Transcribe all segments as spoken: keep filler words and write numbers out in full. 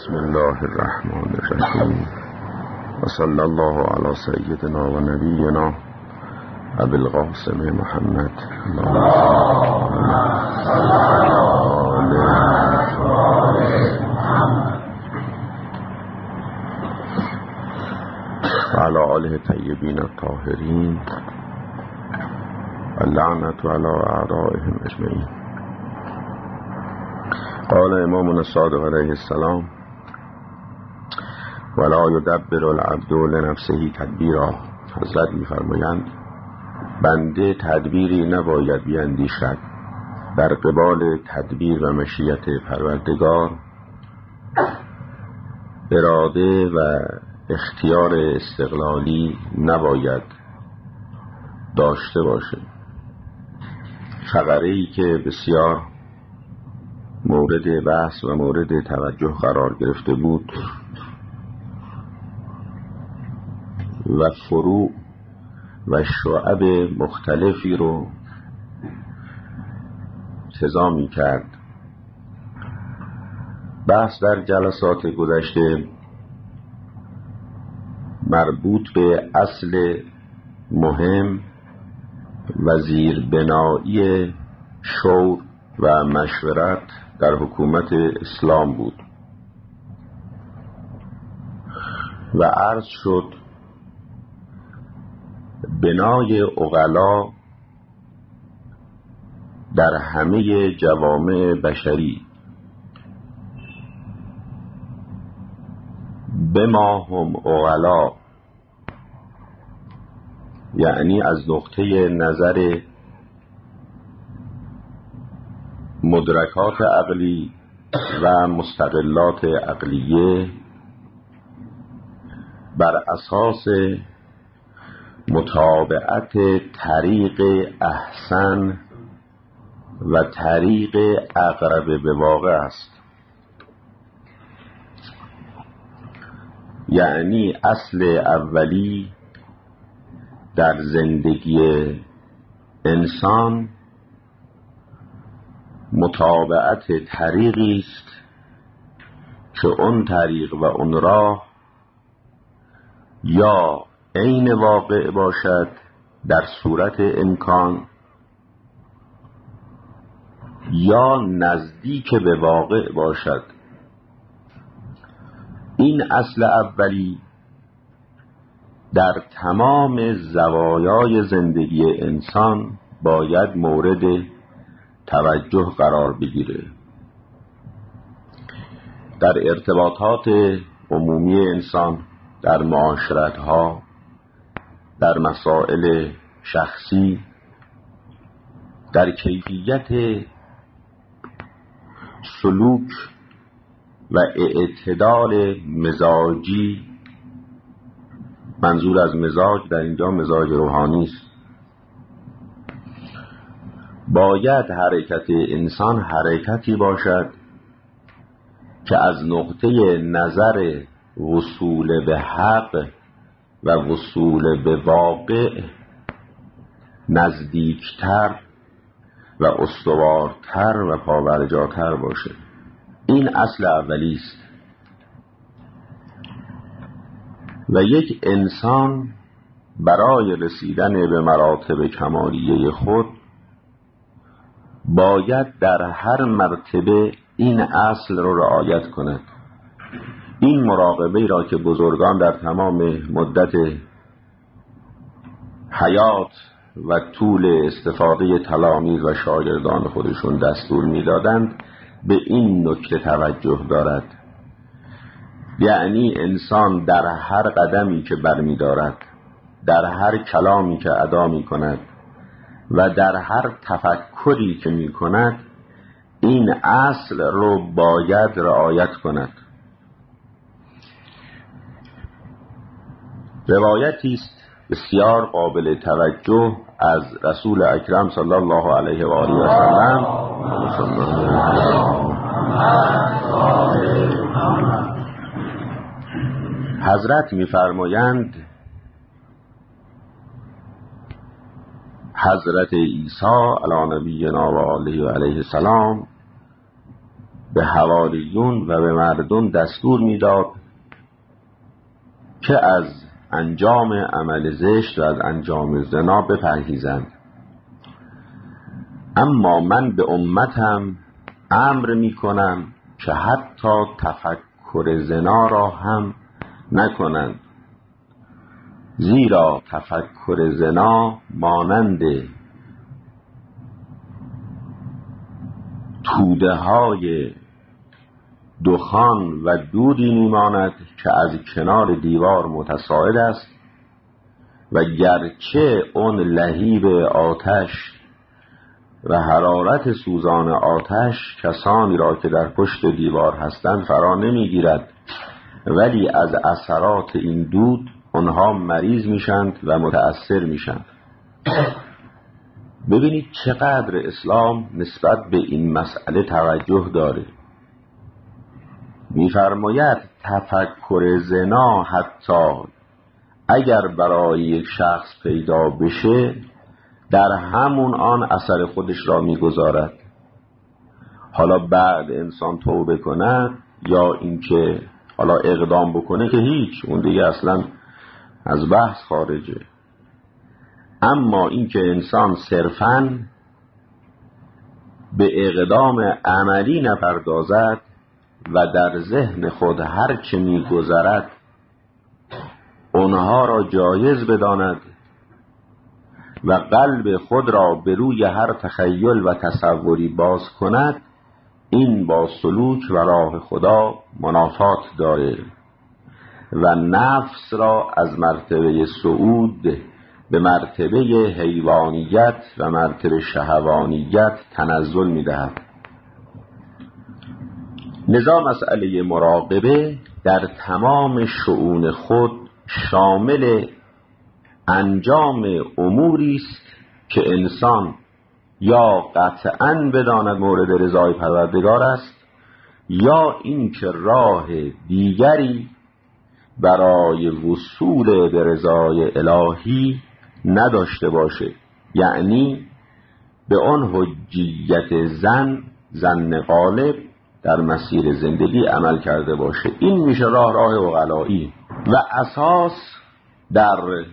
بسم الله الرحمن الرحیم و صلی الله علی سیدنا و نبینا ابی القاسم محمد اللهم صل علی و علی آله طیبین الطاهرین اللعنة علی اعدائهم اجمعین. قال امامنا الصادق علیه السلام ولا یدبر العبد لنفسه تدبیرا. حضرت می‌فرمایند بنده تدبیری نباید بیندیشد در قبال تدبیر و مشیت پروردگار. اراده و اختیار استقلالی نباید داشته باشه. فقره‌ای که بسیار مورد بحث و مورد توجه قرار گرفته بود و فروع و شعب مختلفی رو تضا می کرد. بحث در جلسات گذشته مربوط به اصل مهم و زیربنایی شور و مشورت در حکومت اسلام بود و عرض شد بنای عقلا در همه جوامع بشری بما هم عقلا، یعنی از نقطه نظر مدرکات عقلی و مستقلات عقلیه بر اساس متابعت طریق احسن و طریق اقرب به واقع است. یعنی اصل اولی در زندگی انسان متابعت طریقی است که اون طریق و اون راه یا عین واقع باشد در صورت امکان یا نزدیک به واقع باشد. این اصل اولی در تمام زوایای زندگی انسان باید مورد توجه قرار بگیره. در ارتباطات عمومی انسان، در معاشرت‌ها، در مسائل شخصی، در کیفیت سلوک و اعتدال مزاجی. منظور از مزاج در اینجا مزاج روحانی است. باید حرکت انسان حرکتی باشد که از نقطه نظر وصول به حق و وصول به واقع نزدیکتر و استوارتر و پابرجاتر باشه. این اصل اولی است. و یک انسان برای رسیدن به مراتب کمالیه خود باید در هر مرتبه این اصل رو رعایت کند. این مراقبه را که بزرگان در تمام مدت حیات و طول استفاده تلامید و شاگردان خودشون دستور می‌دادند به این نکته توجه دارد. یعنی انسان در هر قدمی که برمی دارد، در هر کلامی که ادا می کند و در هر تفکری که می کند این اصل رو باید رعایت کند. روایتی است بسیار قابل توجه از رسول اکرم صلی الله علیه و آله و سلم. حضرت می‌فرمایند حضرت عیسی علی نبینا و آله و علیه السلام به حواریون و به مردم دستور میداد که از انجام عمل زشت و از انجام زنا بپرهیزند. اما من به امتم امر میکنم که حتی تفکر زنا را هم نکنند، زیرا تفکر زنا مانند توده های دخان و دودی میماند که از کنار دیوار متصاعد است و گرچه اون لهیب آتش و حرارت سوزان آتش کسانی را که در پشت دیوار هستند فرا نمیگیرد، ولی از اثرات این دود آنها مریض میشند و متأثر میشند. ببینید چقدر اسلام نسبت به این مسئله توجه داره. میفرماید تفکر زنا حتی اگر برای یک شخص پیدا بشه در همون آن اثر خودش را میگذارد. حالا بعد انسان توبه کند یا اینکه حالا اقدام بکنه که هیچ، اون دیگه اصلا از بحث خارجه. اما اینکه انسان صرفاً به اقدام عملی نپردازد و در ذهن خود هر چه میگذرد اونها را جایز بداند و قلب خود را به روی هر تخیل و تصوری باز کند، این با سلوک و راه خدا منافات داره و نفس را از مرتبه صعود به مرتبه حیوانیت و مرتبه شهوانیت تنزل می‌دهد. لذا مسئله مراقبه در تمام شؤون خود شامل انجام اموری است که انسان یا قطعاً بداند مورد رضای پروردگار است یا اینکه راه دیگری برای وصول به رضای الهی نداشته باشه، یعنی به آن حجیت زن زن غالب در مسیر زندگی عمل کرده باشه. این میشه راه راه عقلایی و اساس در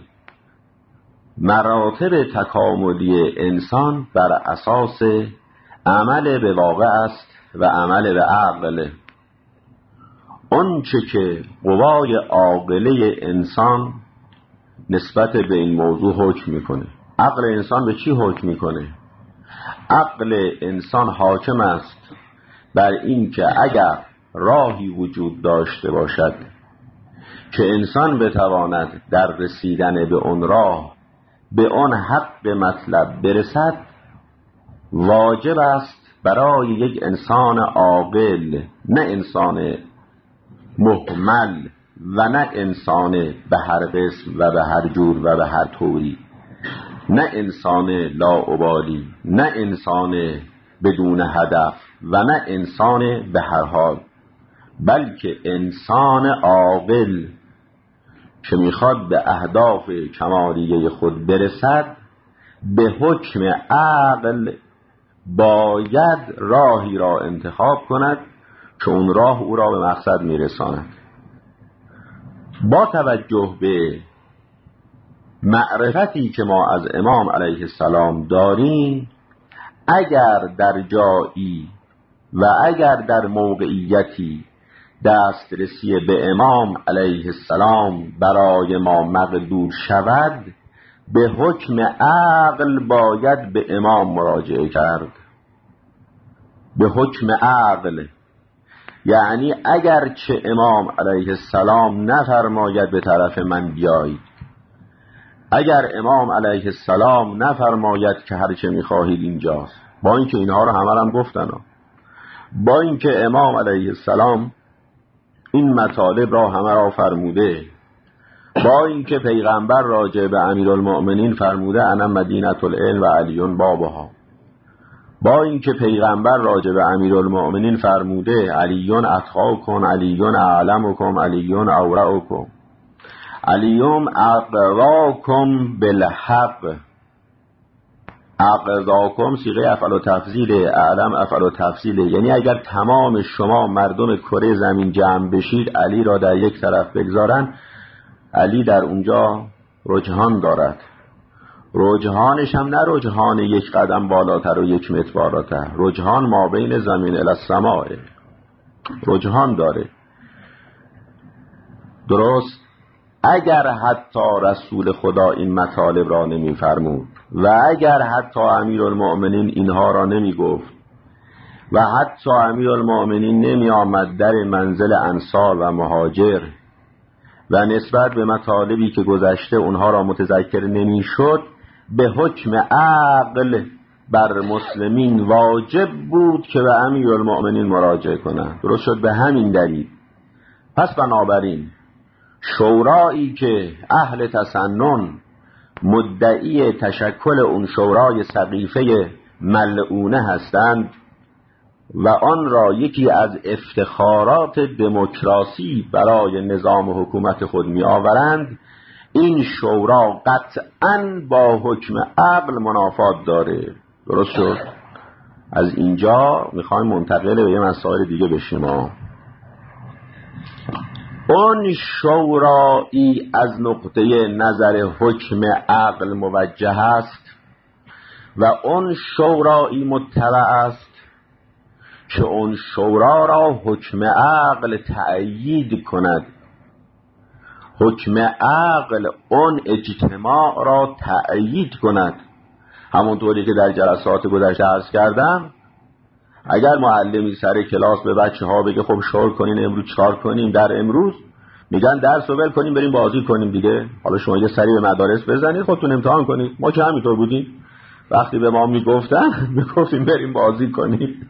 مراتب تکاملی انسان بر اساس عمل به واقع است و عمل به عقل. اون چه که قوای عاقله انسان نسبت به این موضوع حکم میکنه. عقل انسان به چی حکم میکنه؟ عقل انسان حاکم است بر این که اگر راهی وجود داشته باشد که انسان بتواند در رسیدن به اون راه به آن حق مطلب برسد، واجب است برای یک انسان عاقل، نه انسان مهمل و نه انسان به هر قسم و به هر جور و به هر طوری، نه انسان لاابالی، نه انسان بدون هدف و نه انسان به هر حال، بلکه انسان عاقل که میخواد به اهداف کمالیه خود برسد به حکم عقل باید راهی را انتخاب کند که اون راه او را به مقصد میرساند. با توجه به معرفتی که ما از امام علیه السلام داریم، اگر در جایی و اگر در موقعیتی دسترسی به امام علیه السلام برای ما مقدور شود، به حکم عقل باید به امام مراجعه کرد. به حکم عقل، یعنی اگر چه امام علیه السلام نفرماید به طرف من بیایید، اگر امام علیه السلام نفرماید که هر چه میخواهید اینجاست، با اینکه اینها رو همه هم گفتن، با اینکه امام علیه السلام این مطالب را همه را فرموده، با اینکه پیغمبر راجع به امیرالمؤمنین فرموده انا مدینة العلم و علیون بابها، با اینکه پیغمبر راجع به امیرالمؤمنین فرموده علیون اتقاکم، علیون اعلمکم، علیون اورعکم، علیون اقراکم بالحق، اقضاکم صیغه افعل و تفضیل، اعلم افعل و تفضیل، یعنی اگر تمام شما مردم کره زمین جمع بشید علی را در یک طرف بگذارن، علی در اونجا رجحان دارد. رجحانش هم نه رجحان یک قدم بالاتر و یک متر بالاتر، رجحان ما بین زمین الی السماء، رجحان داره. درست؟ اگر حتی رسول خدا این مطالب را نمی فرمود و اگر حتی امیرالمؤمنین اینها را نمی گفت و حتی امیرالمؤمنین نمی آمد در منزل انصار و مهاجر و نسبت به مطالبی که گذشته اونها را متذکر نمی شد، به حکم عقل بر مسلمین واجب بود که به امیرالمؤمنین مراجعه کنند. درست شد؟ به همین دلیل پس بنابراین شورایی که اهل تسنن مدعی تشکل اون شورای سقیفه ملعونه هستند و آن را یکی از افتخارات دموکراسی برای نظام حکومت خود می آورند، این شورا قطعاً با حکم عقل منافات داره. درست شد؟ از اینجا میخوایم منتقل به یه مسائل دیگه بشیم. اون شورایی از نقطه نظر حکم عقل موجه است و اون شورایی متبع است که اون شورا را حکم عقل تأیید کند. حکم عقل اون اجتماع را تأیید کند. همونطوری که در جلسات گذشته عرض کردم، اگر معلمی سر کلاس به بچه ها بگه خب شور کنین امروز چکار کنیم در امروز، میگن درس رو ول کنیم بریم بازی کنیم دیگه، حالا شما یه سری به مدارس بزنید خودتون امتحان کنید. ما که همینطور بودیم، وقتی به ما میگفتن میگفتیم بریم بازی کنیم.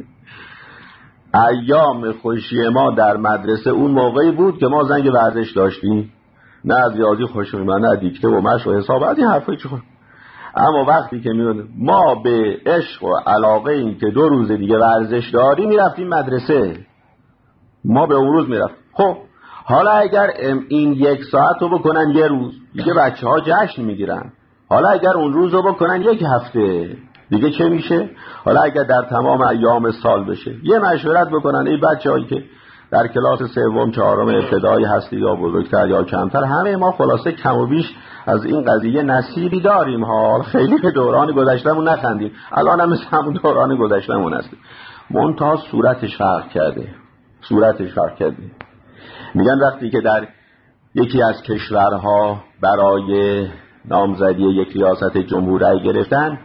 ایام خوشی ما در مدرسه اون موقعی بود که ما زنگ ورزش داشتیم، نه از ریاضی خوشم میاد، نه دیکته و مشق و حساب، از این حرفا چه. اما وقتی که میاد ما به عشق و علاقه این که دو روز دیگه ورزش داریم میرفتیم مدرسه، ما به اون روز میرفتیم. خب حالا اگر این یک ساعت رو بکنن یه روز دیگه بچه ها جشن میگیرن، حالا اگر اون روز رو بکنن یک هفته دیگه چه میشه؟ حالا اگر در تمام ایام سال بشه یه مشورت بکنن ای بچه هایی که در کلاس سوم چهارم ابتدایی هستی یا بزرگتر یا کمتر، همه ما خلاصه کم و بیش از این قضیه نصیبی داریم ها، خیلی به دوران گذشتمون نخندیم، الان هم مثل همون دوران گذشتمون هستیم، منتها صورتش فرق کرده. صورتش فرق کرده. میگن وقتی که در یکی از کشورها برای نامزدی یک ریاست جمهور رای گرفتن،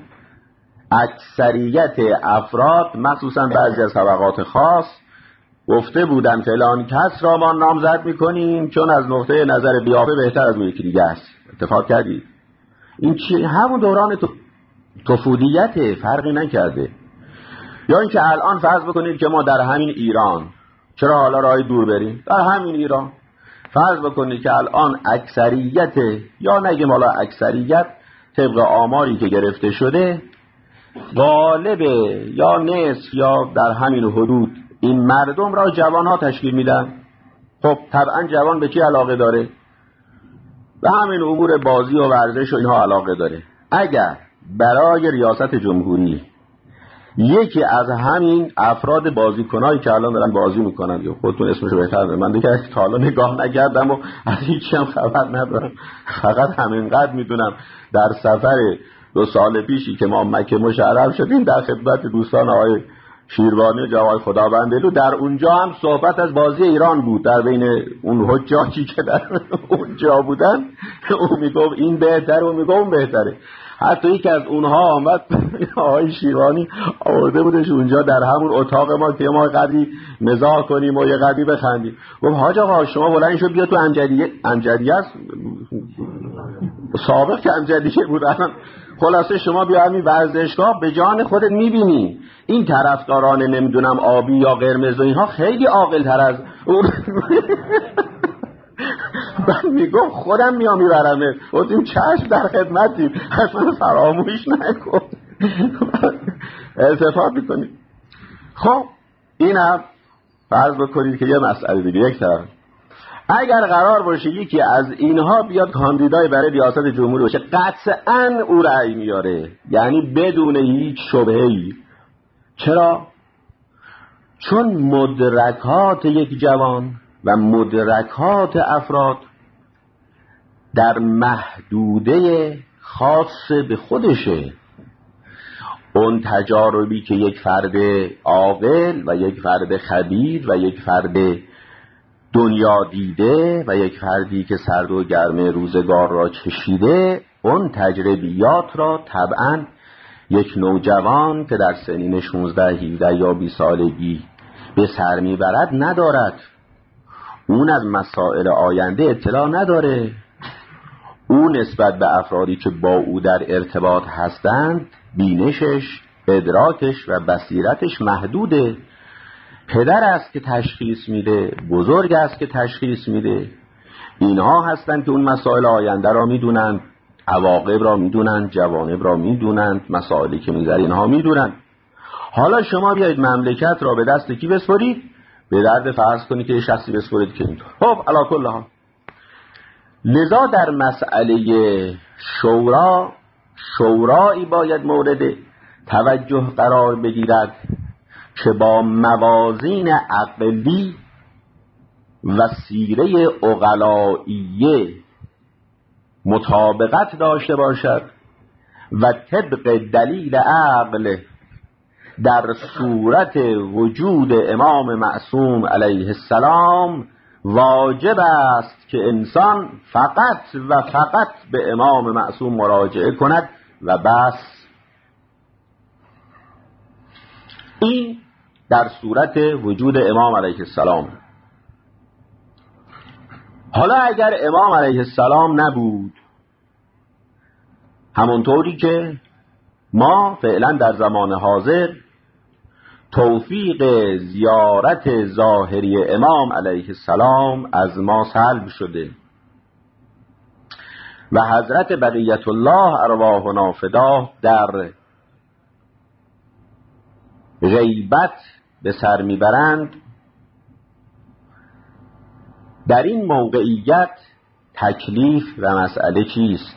اکثریت افراد مخصوصا بعضی از طبقات خاص گفته بودن فلان کس را ما نامزد میکنیم چون از نقطه نظر قیافه بهتر از اون یکی دیگه است. اتفاق کردید؟ این چی؟ همون دوران طفولیت، فرقی نکرده. یا اینکه الان فرض بکنید که ما در همین ایران، چرا حالا راه دور بریم، در همین ایران فرض بکنید که الان اکثریت، یا نگیم حالا اکثریت، طبق آماری که گرفته شده غالب یا نصف یا در همین حدود این مردم را جوانها تشکیل میدن. خب طبعا جوان به چی علاقه داره؟ به همین امور بازی و ورزش و اینها علاقه داره. اگر برای ریاست جمهوری یکی از همین افراد بازیکنایی که الان دارن بازی میکنن، یا خودتون اسمشو بهتر بدونید، من دیگه تا حالا نگاه نکردم و از هیچی هم خبر ندارم، فقط همینقدر میدونم در سفر دو سال پیشی که ما مکه مشرف شدیم در خدمت دوستان آقای شیروانی و جوای خداوندلو، در اونجا هم صحبت از بازی ایران بود، در بین اون حجاجی که در اونجا بودن، اون میگفت این بهتره، اون میگفت اون بهتره. حتی یکی از اونها آمد آقای شیروانی آورده بودش اونجا در همون اتاق ما که ما قدری مزاح کنیم و یه قدری بخندیم، گفت حاج آقا شما بلند شو بیا تو امجدیه. امجدیه است سابق که امجدیه بود، الان خلاصه شما بیا همین ورزشگاه به جان خودت میبینی این طرفداران نمیدونم آبی یا قرمز و اینها خیلی عاقل تر از اون. من میگم خودم میام میبرمه، گفتیم چشم در خدمتیم، اصلا فراموش نکن، التفات میکنیم. خب این هم فرض بکنید که یه مسئله دیگه یک طرف. اگر قرار باشه یکی از اینها بیاد کاندیدای برای ریاست جمهوری باشه، قطعاً او رأی میاره، یعنی بدون هیچ شبهه‌ای. چرا؟ چون مدرکات یک جوان و مدرکات افراد در محدوده خاص به خودشه. اون تجاربی که یک فرد عاقل و یک فرد خبیر و یک فرد دنیا دیده و یک فردی که سرد و گرم روزگار را چشیده، اون تجربیات را طبعاً یک نوجوان که در سنین شانزده هفده یا بیست سالگی به سر میبرد ندارد. اون از مسائل آینده اطلاع نداره. او نسبت به افرادی که با او در ارتباط هستند بینشش، ادراکش و بصیرتش محدوده. پدر است که تشخیص میده، بزرگ است که تشخیص میده. اینها هستند که اون مسائل آینده را میدونند، عواقب را میدونند، جوانب را میدونند، مسائلی که میذاره اینها میدونند. حالا شما بیایید مملکت را به دست کی بسپارید؟ به درد فرض کنید که یه شخصی بسپارید که اینطور. خب علی کل حال، لذا در مسئله شورا، شورایی باید مورد توجه قرار بگیرد که با موازین عقلی و سیره عقلائیه مطابقت داشته باشد و طبق دلیل عقل در صورت وجود امام معصوم علیه السلام واجب است که انسان فقط و فقط به امام معصوم مراجعه کند و بس. این در صورت وجود امام علیه السلام. حالا اگر امام علیه السلام نبود، همونطوری که ما فعلا در زمان حاضر توفیق زیارت ظاهری امام علیه السلام از ما سلب شده و حضرت بقیت الله ارواحنا فداه در غیبت به سر میبرند، در این موقعیت تکلیف و مسئله چیست؟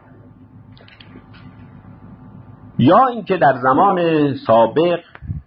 یا اینکه در زمان سابق،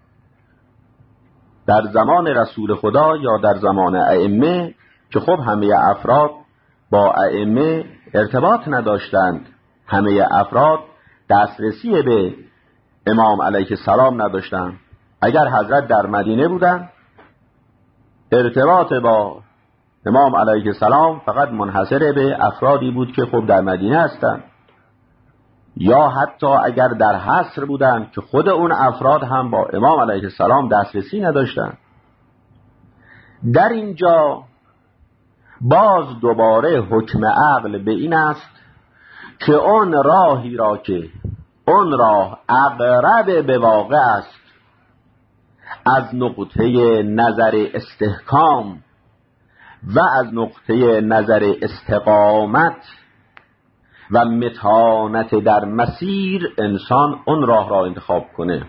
در زمان رسول خدا یا در زمان ائمه، که خب همه افراد با ائمه ارتباط نداشتند، همه افراد دسترسی به امام علیه السلام نداشتند. اگر حضرت در مدینه بودند، ارتباط با امام علیه السلام فقط منحصر به افرادی بود که خب در مدینه هستند، یا حتی اگر در حصر بودند که خود اون افراد هم با امام علیه السلام دسترسی نداشتند. در اینجا باز دوباره حکم عقل به این است که اون راهی را که اون راه اقرب به واقع است از نقطه نظر استحکام و از نقطه نظر استقامت و متانت در مسیر، انسان اون راه را انتخاب کنه.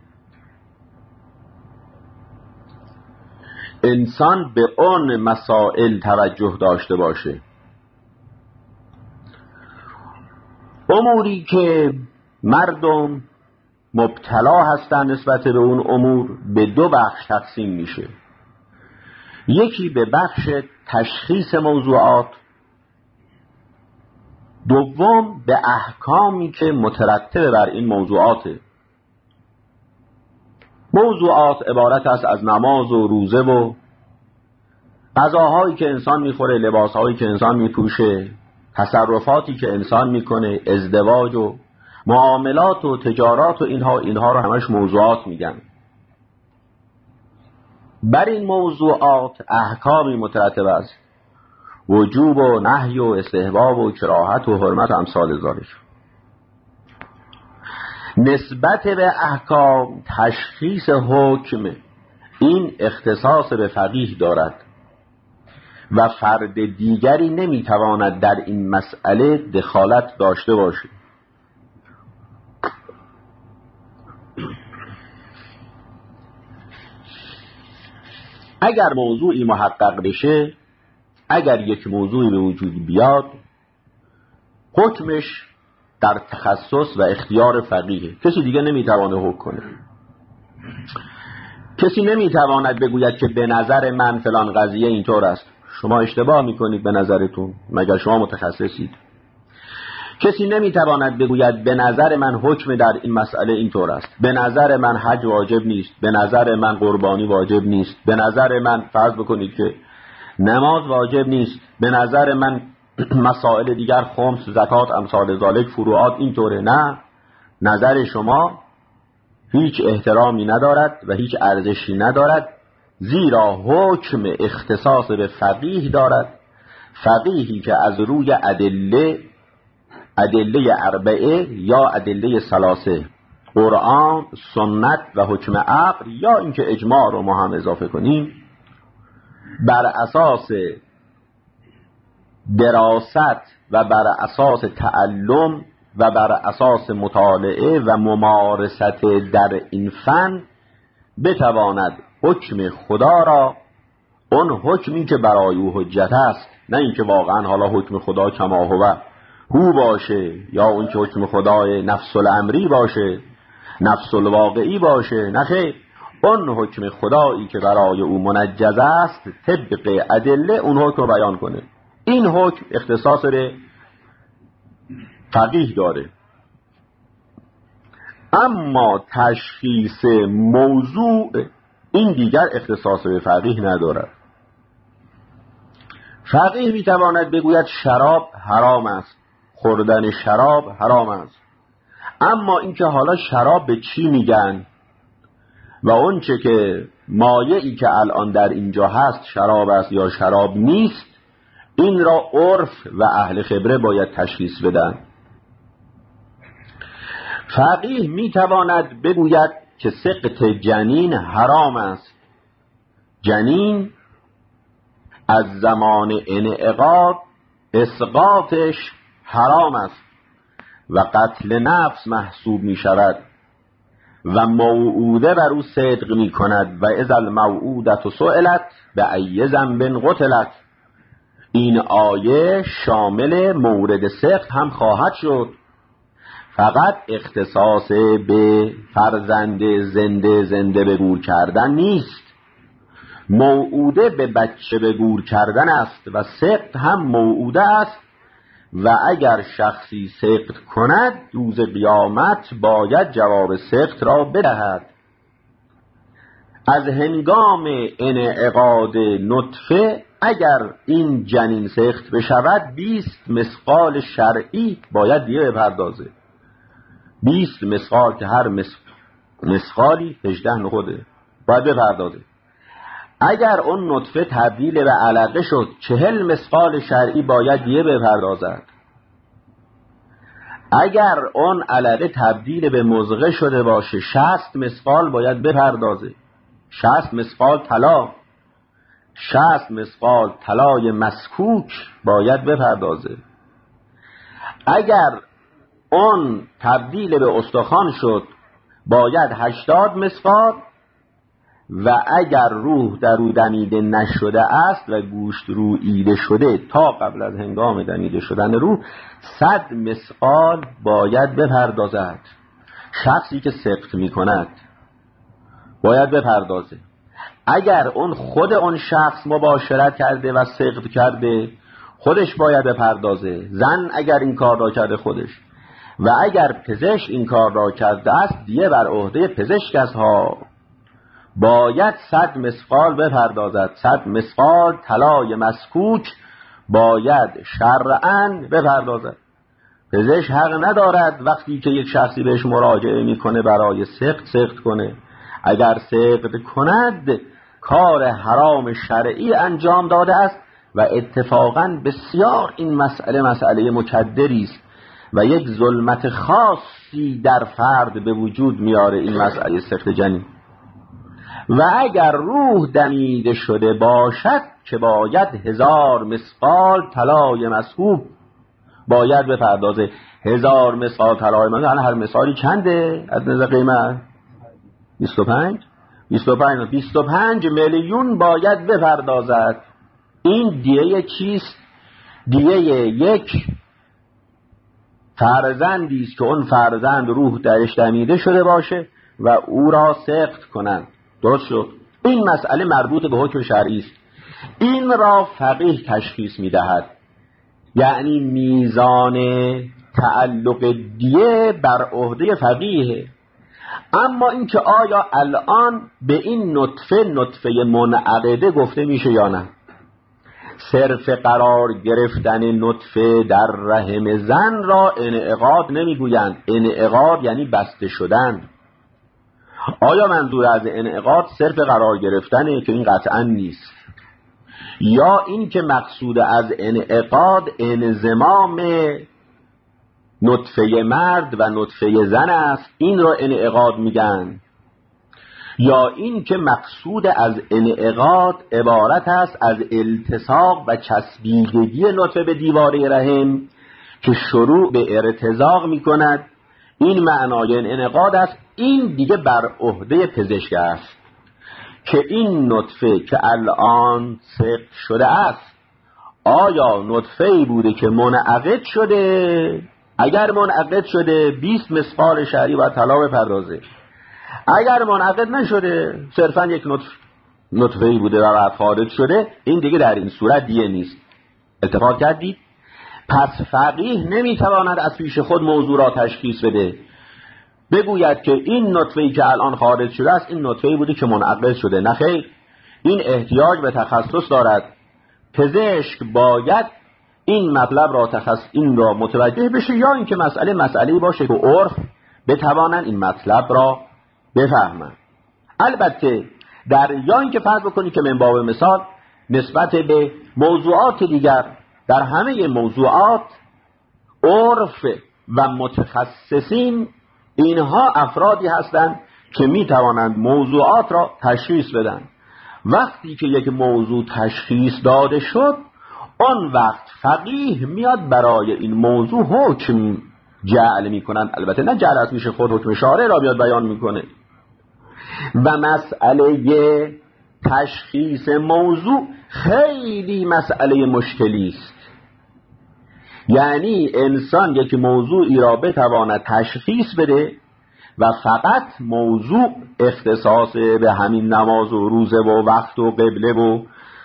انسان به اون مسائل توجه داشته باشه. اموری که مردم مبتلا هستند نسبت به اون امور به دو بخش تقسیم میشه. یکی به بخش تشخیص موضوعات، دوم به احکامی که مترتب بر این موضوعاته. موضوعات عبارت است از نماز و روزه و غذاهایی که انسان میخوره، لباسهایی که انسان میپوشه، تصرفاتی که انسان میکنه، ازدواج و معاملات و تجارات و اینها اینها رو همش موضوعات میگن. بر این موضوعات احکامی مترتب است، وجوب و نهی و استحباب و کراهت و حرمت و امثال ذالک. نسبت به احکام تشخیص حکم این اختصاص به فقیه دارد و فرد دیگری نمیتواند در این مسئله دخالت داشته باشد. اگر موضوعی محقق بشه، اگر یک موضوعی به وجود بیاد حکمش در تخصص و اختیار فقیه، کسی دیگه نمیتوانه حکم کنه. کسی نمیتواند بگوید که به نظر من فلان قضیه اینطور است. شما اشتباه میکنید به نظرتون، مگر شما متخصصید. کسی نمیتواند بگوید به نظر من حکم در این مسئله اینطور است، به نظر من حج واجب نیست، به نظر من قربانی واجب نیست، به نظر من فرض بکنید که نماز واجب نیست، به نظر من مسائل دیگر خمس، زکات، امثال ذالک، فروعات اینطوره. نه، نظر شما هیچ احترامی ندارد و هیچ ارزشی ندارد، زیرا حکم اختصاص به فقیه دارد. فقیهی که از روی ادله ادله اربعه یا ادله ثلاثه، قرآن، سنت و حکم عقل، یا اینکه اجماع رو ما هم اضافه کنیم، بر اساس دراست و بر اساس تعلم و بر اساس مطالعه و ممارست در این فن بتواند حکم خدا را، اون حکمی که برای او حجت است، نه اینکه واقعا حالا حکم خدا کما هو هو باشه، یا اون که حکم خدای نفس الامری باشه، نفس الواقعی باشه، نه خیر، اون حکم خدایی که برای او منجز است طبق ادله اون حکم رو بیان کنه. این حکم اختصاص به فقیه داره. اما تشخیص موضوع این دیگر اختصاص به فقیه ندارد. فقیه میتواند بگوید شراب حرام است، خوردن شراب حرام است، اما اینکه حالا شراب به چی میگن و اون چه که مایعی که الان در اینجا هست شراب است یا شراب نیست، این را عرف و اهل خبره باید تشخیص بدن. فقیه میتواند بگوید که سقط جنین حرام است، جنین از زمان انعقاد اسقاطش حرام است و قتل نفس محسوب می شود و موعوده بر او صدق می کند و اذا الموعودة سئلت به ای ذنب قتلت. این آیه شامل مورد سقط هم خواهد شد، فقط اختصاص به فرزند زنده زنده به گور کردن نیست، موعوده به بچه به گور کردن است و سقط هم موعوده است و اگر شخصی سقط کند روز قیامت باید جواب سقط را بدهد. از هنگام انعقاد نطفه اگر این جنین سقط بشود بیست مثقال شرعی باید دیگه بپردازه. بیست مثقال که هر مثقالی هجده نخوده باید بپردازه. اگر اون نطفه تبدیل به علقه شد چهل مثقال شرعی باید دیگه بپردازد. اگر اون علقه تبدیل به مضغه شده باشه شصت مثقال باید بپردازه. شصت مثقال طلا، شصت مثقال طلای مسکوک باید بپردازه. اگر اون تبدیل به استخوان شد باید هشتاد مثقال و اگر روح در او دمیده نشده است و گوشت روییده شده تا قبل از هنگام دمیده شدن روح صد مثقال باید بپردازد. شخصی که سقط می کند باید بپردازه. اگر اون خود اون شخص مباشرت کرده و سقط کرده خودش باید بپردازه، زن اگر این کار را کرده خودش، و اگر پزشک این کار را کرده است دیگه بر عهده پزشک است ها، باید صد مثقال بپردازد. صد مثقال طلای مسکوک باید شرعاً بپردازد. پزشک حق ندارد وقتی که یک شخصی بهش مراجعه میکنه برای سقط سقط کنه. اگر سقط کند کار حرام شرعی انجام داده است و اتفاقاً بسیار این مسئله مسئله مکدری است و یک ظلمت خاصی در فرد به وجود میاره این مسئله سقط جنین. و اگر روح دمیده شده باشد که باید هزار مثقال طلای مسکوب باید بپردازه. هزار مثقال طلای مسکوب هر مثالی چنده از نظر قیمت؟ بیست و پنج بیست و پنج بیست و پنج میلیون باید بپردازد. این دیه چیست؟ دیه یک فرزندی است که اون فرزند روح درش دمیده شده باشه و او را سقط کنند. درست شد؟ این مسئله مربوط به حکم شرعی است. این را فقیه تشخیص میدهد، یعنی میزان تعلق دیه بر عهده فقیه. اما اینکه آیا الان به این نطفه نطفه منعقده گفته میشه یا نه؟ صرف قرار گرفتن نطفه در رحم زن را انعقاد نمیگویند. انعقاد یعنی بسته شدن. آیا منظور از انعقاد صرف قرار گرفتنه؟ که این قطعا نیست. یا این که مقصود از انعقاد انضمام نطفه مرد و نطفه زن است، این را انعقاد میگن. یا این که مقصود از انعقاد عبارت است از التصاق و چسبیدگی نطفه به دیواره رحم که شروع به ارتزاق میکند، این معنای انعقاد است. این دیگه بر عهده پزشک است که این نطفه که الان سقط شده است آیا نطفه‌ای بوده که منعقد شده؟ اگر منعقد شده بیست مثقال شعری و طلا بپردازه. اگر منعقد نشده صرفا یک نطفه نطفه‌ای بوده و بعد خارج شده، این دیگه در این صورت دیه نیست. اتفاق کردید؟ پس فقیه نمیتواند از پیش خود موضوع را تشخیص بده، بگوید که این نطفه‌ای که الان خارج شده است این نطفه‌ای بوده که منعقد شده. نه خیر، این احتیاج به تخصص دارد. پزشک باید این مطلب را تخصص این را متوجه بشه، یا اینکه مسئله مسئله‌ای باشه که عرف بتوانن این مطلب را بفهمن. البته در یا اینکه فرض بکنید که من باب مثال نسبت به موضوعات دیگر، در همه موضوعات عرف و متخصصین اینها افرادی هستند که می توانند موضوعات را تشخیص بدن. وقتی که یک موضوع تشخیص داده شد، آن وقت فقیه میاد برای این موضوع حکم جعل می کنند. البته نه جعل از پیش خود، حکم شارع را بیاد بیان میکنه. و مسئله تشخیص موضوع خیلی مسئله مشکلی است. یعنی انسان یک موضوعی را بتواند تشخیص بده و فقط موضوع اختصاص به همین نماز و روزه و وقت و قبله و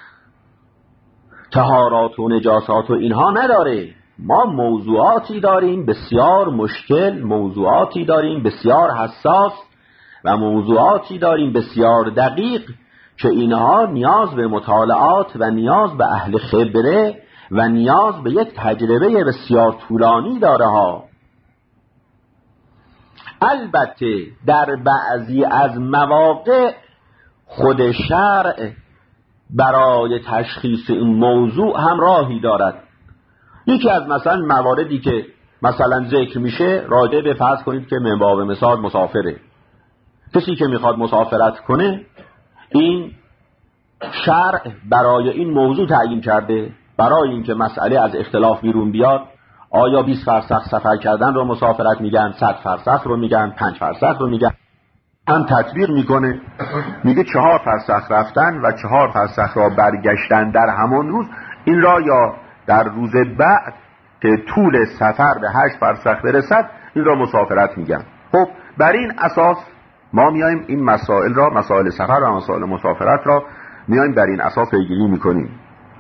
طهارات و نجاسات و اینها نداره. ما موضوعاتی داریم بسیار مشکل، موضوعاتی داریم بسیار حساس و موضوعاتی داریم بسیار دقیق که اینها نیاز به مطالعات و نیاز به اهل خبره و نیاز به یک تجربه بسیار طولانی داره ها. البته در بعضی از مواقع خود شرع برای تشخیص این موضوع هم راهی دارد. یکی از مثلا مواردی که مثلا ذکر میشه راجع به فرض کنید که من باب مثال مسافره. کسی که میخواد مسافرت کنه، این شرع برای این موضوع تعیین کرده، برای اینکه مسئله از اختلاف بیرون بیاد. آیا بیست فرسخ سفر کردن رو مسافرت میگن، صد فرسخ رو میگن، پنج فرسخ رو میگن؟ هم تطبیق میکنه، میگه چهار فرسخ رفتن و چهار فرسخ را برگشتن در همان روز، این را یا در روز بعد که طول سفر به هشت فرسخ برسد این را مسافرت میگن. خب بر این اساس ما میایم این مسائل را، مسائل سفر و مسائل مسافرت را میایم بر این اساس پیگیری میکنیم.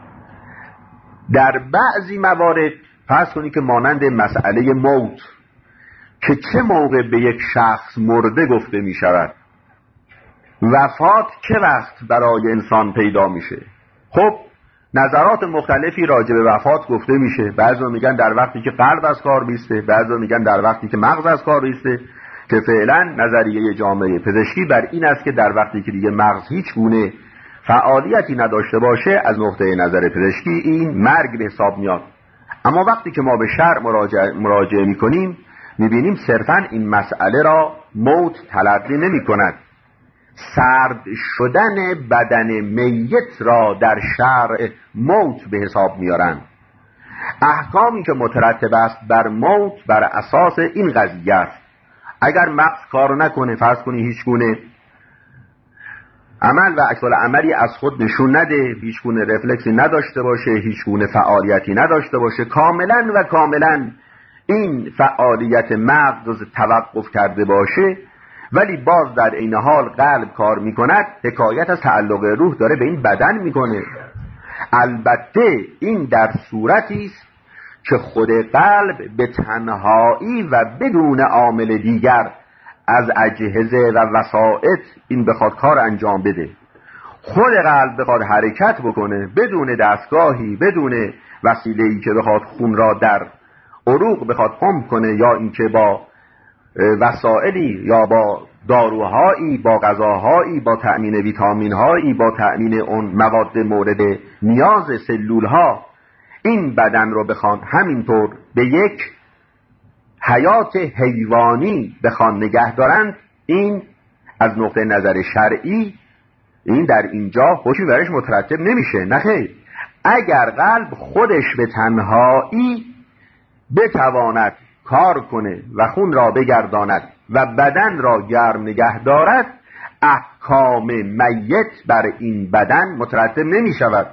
در بعضی موارد فرض کنید که مانند مسئله موت که چه موقع به یک شخص مرده گفته می شود، وفات چه وقت برای انسان پیدا میشه. خب نظرات مختلفی راجع به وفات گفته میشه. بعضی میگن در وقتی که قلب از کار بیسته، بعضی میگن در وقتی که مغز از کار بیسته، که فعلا نظریه جامعه پزشکی بر این است که در وقتی که دیگه مغز هیچ گونه فعالیتی نداشته باشه از نقطه نظر پزشکی این مرگ به حساب میاد. اما وقتی که ما به شرع مراجعه, مراجعه میکنیم میبینیم صرفا این مسئله را موت تلقی نمی کند. سرد شدن بدن میت را در شرع موت به حساب میارن. احکامی که مترتب است بر موت بر اساس این قضیه است. اگر مغز کار نکنه، فرض کنی هیچ گونه عمل و عکس عملی از خود نشون نده، هیچ گونه رفلکسی نداشته باشه، هیچ گونه فعالیتی نداشته باشه، کاملا و کاملا این فعالیت مغز توقف کرده باشه، ولی باز در این حال قلب کار میکند، حکایت از تعلق روح داره به این بدن میکنه. البته این در صورتی است که خود قلب به تنهایی و بدون عامل دیگر از اجهزه و وسائط این بخواد کار انجام بده. خود قلب بخواد حرکت بکنه بدون دستگاهی، بدون وسیله‌ای که بخواد خون را در عروق بخواد پمپ کنه، یا اینکه با وسائلی یا با داروهایی، با غذاهایی، با تأمین ویتامین‌هایی، با تأمین اون مواد مورد نیاز سلول‌ها این بدن رو بخوان همینطور به یک حیات حیوانی بخوان نگه دارند، این از نقطه نظر شرعی این در اینجا حکمی برش مترتب نمیشه. نه خیر، اگر قلب خودش به تنهایی بتواند کار کنه و خون را بگرداند و بدن را گرم نگه دارد، احکام میت بر این بدن مترتب نمی شود.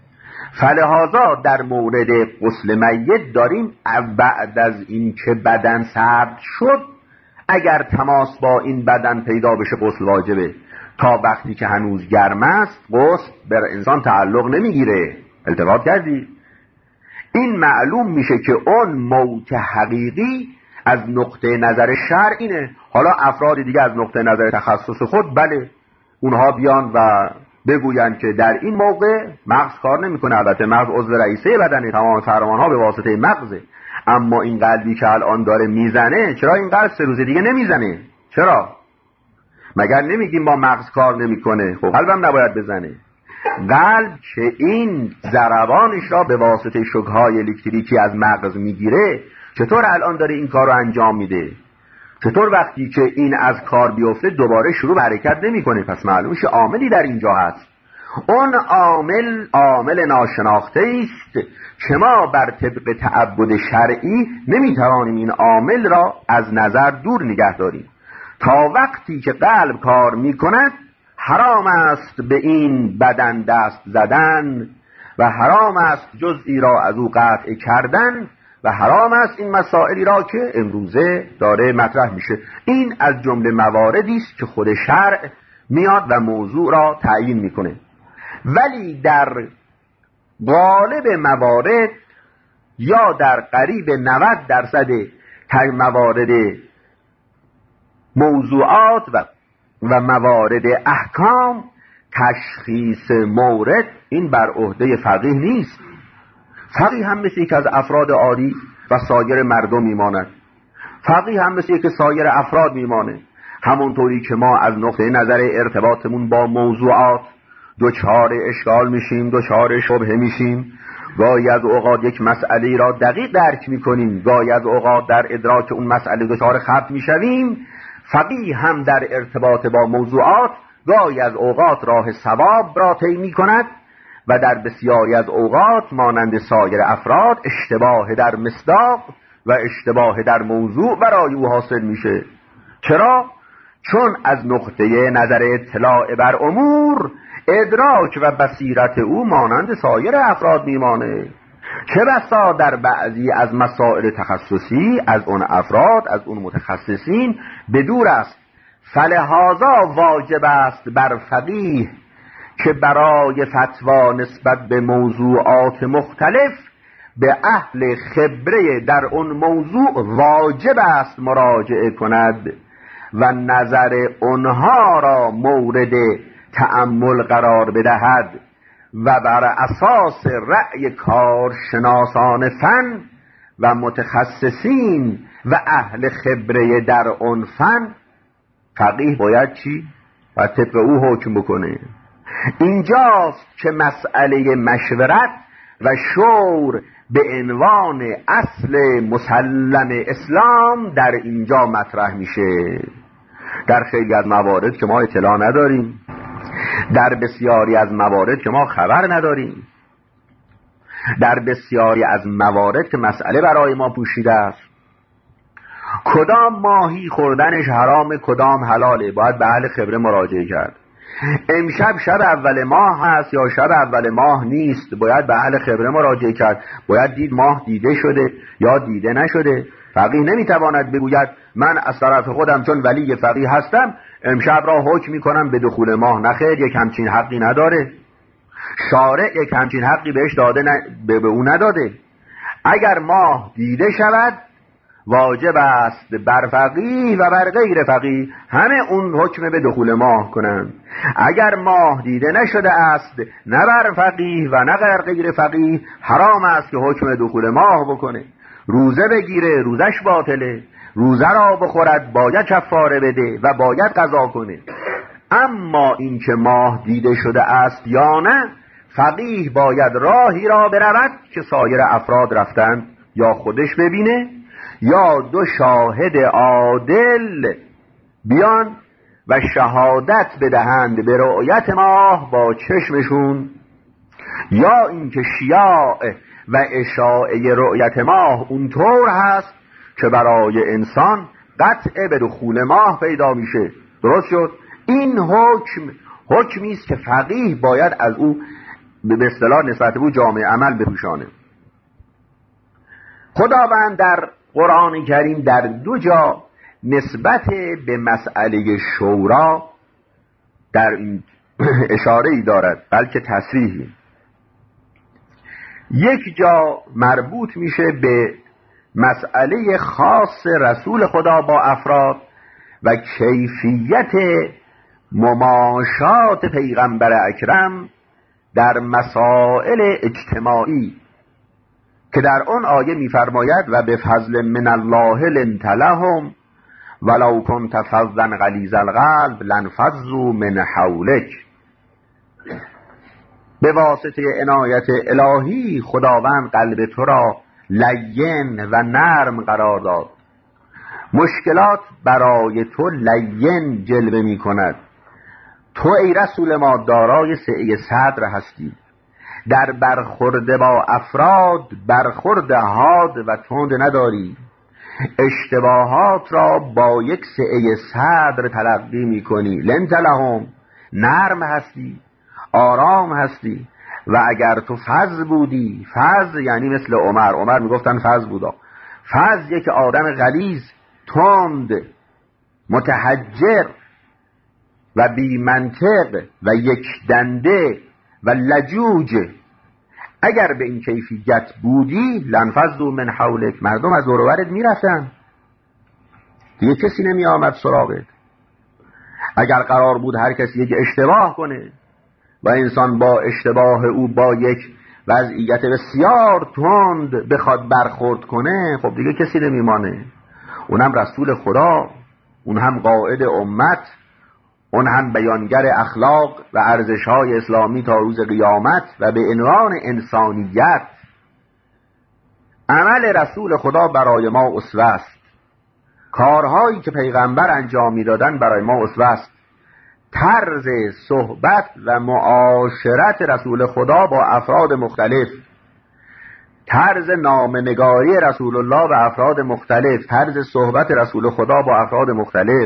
فلهذا در مورد غسل میت داریم بعد از این که بدن سرد شد اگر تماس با این بدن پیدا بشه غسل واجبه. تا وقتی که هنوز گرم است غسل بر انسان تعلق نمیگیره. التفات کردی؟ این معلوم میشه که اون موت حقیقی از نقطه نظر شرع اینه. حالا افراد دیگه از نقطه نظر تخصص خود بله اونها بیان و بگویند که در این موقع مغز کار نمیکنه. البته مغز عضو رئیسه بدنه، تمام فرمانها به واسطه مغزه، اما این قلبی که الان داره میزنه، چرا این قلب سه روز دیگه نمیزنه؟ چرا؟ مگر نمیگیم ما مغز کار نمیکنه؟ خب قلبم نباید بزنه. قلب که این ضربانش را به واسطه شوک‌های الکتریکی از مغز میگیره، چطور الان داره این کار رو انجام میده؟ چطور وقتی که این از کار بیفته دوباره شروع به حرکت نمیکنه؟ پس معلومه که عاملی در اینجا هست. اون عامل عامل ناشناخته است که ما بر طبق تعبد شرعی نمیتوانیم این عامل را از نظر دور نگه داریم. تا وقتی که قلب کار میکند حرام است به این بدن دست زدن و حرام است جزئی را از او قطع کردن و حرام است این مسائلی را که امروزه داره مطرح میشه. این از جمله مواردی است که خود شرع میاد و موضوع را تعیین میکنه. ولی در غالب موارد یا در قریب نود درصد موارد موضوعات و و موارد احکام تشخیص مورد این بر عهده فقیه نیست. فقیه هم مثل یک از افراد عادی و سایر مردم میماند. فقیه هم مثل یک سایر افراد میمانه. همونطوری که ما از نقطه نظر ارتباطمون با موضوعات دوچار اشکال میشیم، دوچار شبهه میشیم، گاهی از اوقات یک مسئله را دقیق درک میکنیم، گاهی از اوقات در ادراک اون مسئله دوچار خط میشویم. فقیه هم در ارتباط با موضوعات گاهی از اوقات راه صواب را طی میکند و در بسیاری از اوقات مانند سایر افراد اشتباه در مصداق و اشتباه در موضوع برای او حاصل میشه. چرا؟ چون از نقطه نظر اطلاع بر امور ادراک و بصیرت او مانند سایر افراد میمانه. چه بسا در بعضی از مسائل تخصصی از اون افراد، از اون متخصصین به دور است. فلهذا واجب است بر فقیه که برای فتوا نسبت به موضوعات مختلف به اهل خبره در اون موضوع واجب است مراجعه کند و نظر اونها را مورد تأمل قرار بدهد و بر اساس رأی کارشناسان فن و متخصصین و اهل خبره در اون فن فقیه باید چی؟ و طبق او حکم بکنه. اینجاست که مسئله مشورت و شور به عنوان اصل مسلم اسلام در اینجا مطرح میشه. در خیلی از موارد که ما اطلاع نداریم، در بسیاری از موارد که ما خبر نداریم، در بسیاری از موارد که مسئله برای ما پوشیده است، کدام ماهی خوردنش حرام کدام حلاله، باید به اهل خبره مراجعه کرد. امشب شب اول ماه هست یا شب اول ماه نیست، باید به اهل خبره مراجعه کرد، باید دید ماه دیده شده یا دیده نشده. فقیه نمیتواند بگوید من از طرف خودم چون ولی فقیه هستم امشب را حکم میکنم به دخول ماه. نخیر، یک همچین حقی نداره. شارع یک همچین حقی بهش داده ن... به او نداده. اگر ماه دیده شود واجب است بر فقیه و بر غیر فقیه همه اون حکم به دخول ماه کنند. اگر ماه دیده نشده است نه بر فقیه و نه بر غیر فقیه حرام است که حکم دخول ماه بکنه. روزه بگیره، روزش باطله. روزه را بخورد باید کفاره بده و باید قضا کنه. اما اینکه ماه دیده شده است یا نه، فقیه باید راهی را برود که سایر افراد رفتند، یا خودش ببینه یا دو شاهد عادل بیان و شهادت بدهند به رؤیت ماه با چشمشون، یا اینکه شیاع و اشاعه رؤیت ماه اونطور هست که برای انسان قطع به دخول ماه پیدا میشه. درست شد؟ این حکم حکمی است که فقیه باید از او به اصطلاح نسبت به او جامع عمل بپوشانه. خداوند در قرآن کریم در دو جا نسبت به مسئله شورا در این اشاره ای دارد، بلکه تصریحی. یک جا مربوط میشه به مسئله خاص رسول خدا با افراد و کیفیت مماشات پیغمبر اکرم در مسائل اجتماعی که در آن آیه می‌فرماید و به فضل من الله لنت لهم ولو كنت فظا غلیظ القلب لانفضوا من حولک. به واسطه عنایت الهی خداوند قلب تو را لین و نرم قرار داد. مشکلات برای تو لین جلوه می کند. تو ای رسول ما دارای سعه صدر هستی، در برخورد با افراد برخورد حاد و تند نداری، اشتباهات را با یک سعه صدر تلقی می کنی. لنت لهم، نرم هستی، آرام هستی. و اگر تو فز بودی، فز یعنی مثل عمر، عمر میگفتن فز بودا، فز یک آدم غلیظ، تند، متحجر و بی منطق و یک دنده و لجوج، اگر به این کیفیت بودی لنفضوا من حولک، مردم از دور و برت میرفتن، دیگه کسی نمی آمد سراغت. اگر قرار بود هر کسی یک اشتباه کنه و انسان با اشتباه او با یک وضعیت بسیار تند بخواد برخورد کنه، خب دیگه کسی نمیمانه. اونم رسول خدا، اون هم قائد امت، اون هم بیانگر اخلاق و ارزش‌های اسلامی تا روز قیامت و به عنوان انسانیت. عمل رسول خدا برای ما اسوه است، کارهایی که پیغمبر انجام میدادن برای ما اسوه است. طرز صحبت و معاشرت رسول خدا با افراد مختلف، طرز نامه‌نگاری رسول الله و افراد مختلف، طرز صحبت رسول خدا با افراد مختلف.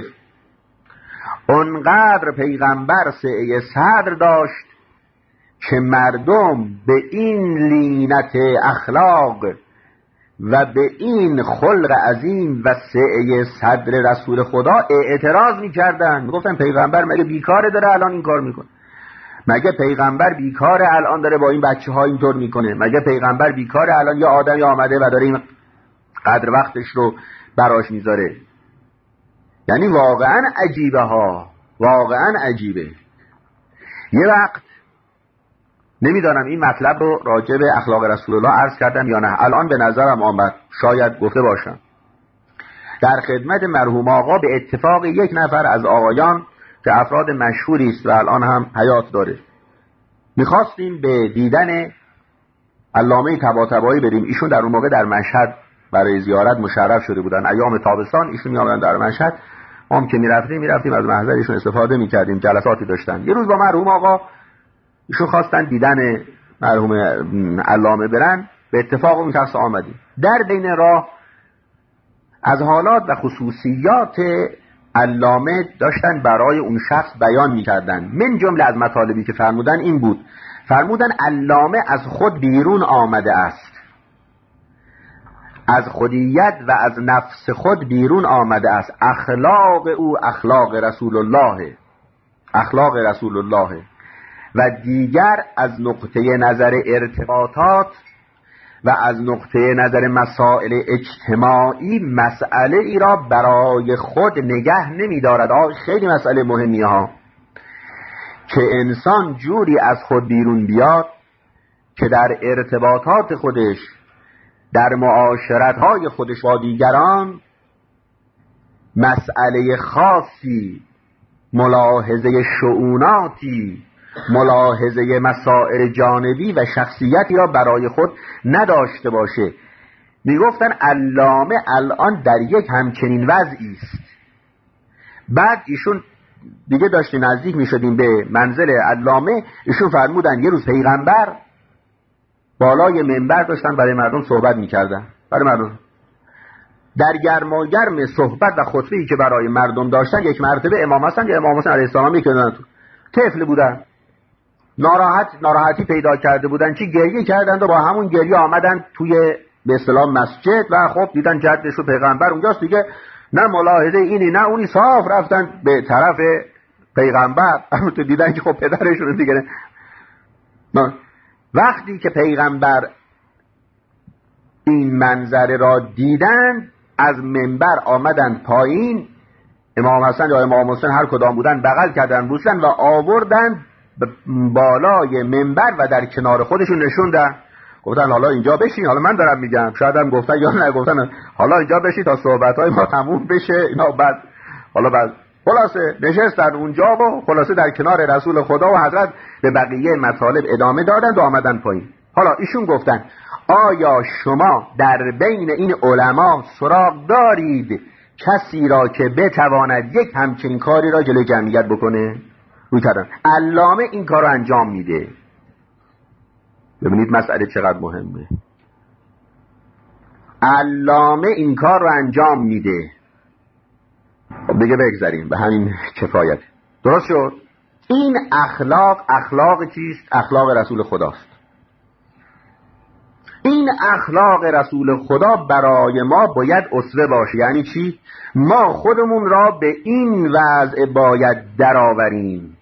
اونقدر پیغمبر سعه صدر داشت که مردم به این لینت اخلاق و به این خلق عظیم و سعه صدر رسول خدا اعتراض می‌کردن. میگفتن پیغمبر مگه بیکاره داره الان این کار میکنه؟ مگه پیغمبر بیکاره الان داره با این بچه‌ها اینطور میکنه؟ مگه پیغمبر بیکاره الان یه آدمی آمده و داره این قدر وقتش رو براش میذاره؟ یعنی واقعا عجیبه ها، واقعا عجیبه. یه وقت نمیدانم این مطلب رو راجع به اخلاق رسول الله عرض کردم یا نه، الان به نظرم آمد شاید گفته باشم. در خدمت مرحوم آقا به اتفاق یک نفر از آقایان که افراد مشهوری است و الان هم حیات داره، میخواستیم به دیدن علامه طباطبایی بریم. ایشون در اون موقع در مشهد برای زیارت مشرف شده بودن. ایام تابستان ایشون میآمدن در مشهد، ما هم که میرفتیم میرفتیم از محضر ایشون استفاده میکردیم، جلساتی داشتن. یه روز با مرحوم آقا ایشون خواستن دیدن مرحوم علامه برن، به اتفاق اون شخص آمدیم. در بین راه از حالات و خصوصیات علامه داشتن برای اون شخص بیان میکردن. من جمله از مطالبی که فرمودن این بود، فرمودن علامه از خود بیرون آمده است، از خودیت و از نفس خود بیرون آمده است. اخلاق او اخلاق رسول الله، اخلاق رسول الله. و دیگر از نقطه نظر ارتباطات و از نقطه نظر مسائل اجتماعی مسئله ای را برای خود نگه نمی دارد. خیلی مسئله مهمی ها که انسان جوری از خود بیرون بیاد که در ارتباطات خودش، در معاشرت های خودش با دیگران مسئله خاصی، ملاحظه شؤوناتی، ملاحظه مسائل جانبی و شخصیتی را برای خود نداشته باشه. میگفتن علامه الان در یک همچنین وضعی است. بعد ایشون دیگه داشتیم نزدیک میشدیم به منزل علامه، ایشون فرمودن یه روز پیغمبر بالای منبر داشتن برای مردم صحبت میکردن، برای مردم در گرم و گرم صحبت و خطبه‌ای که برای مردم داشتن، یک مرتبه امام حسن یا امام حسین علیه السلام میکردن طفل بودن، ناراحت ناراحتی پیدا کرده بودن، چی گریه کردند و با همون گریه آمدن توی به اصطلاح مسجد و خب دیدن جدش و پیغمبر اونجاست دیگه، نه ملاحظه اینی نه اونی، صاف رفتن به طرف پیغمبر. تو دیدن که خب پدرشون دیگه نه. وقتی که پیغمبر این منظره را دیدن از منبر آمدن پایین، امام حسن یا امام حسین هر کدام بودن بغل کردن بوسن و آوردن بالای منبر و در کنار خودشون نشوندن، گفتن حالا اینجا بشین، حالا من دارم میگم شاید هم گفتن یا نه گفتن حالا اینجا بشین تا صحبت‌های ما تموم بشه اینا. بعد حالا بعد خلاصه نشستن اونجا و خلاصه در کنار رسول خدا و حضرت به بقیه مطالب ادامه دادن و آمدن پایین. حالا ایشون گفتن آیا شما در بین این علما سراغ دارید کسی را که بتواند یک همچین کاری را جلوی جمعیت بکنه؟ روی کردن علامه این کار رو انجام میده. ببینید مسئله چقدر مهمه. علامه این کار رو انجام میده. خب دیگه بگذاریم به همین کفایت. درست شد؟ این اخلاق اخلاق چیست؟ اخلاق رسول خداست. این اخلاق رسول خدا برای ما باید اسوه باشه. یعنی چی؟ ما خودمون را به این وضع باید درآوریم.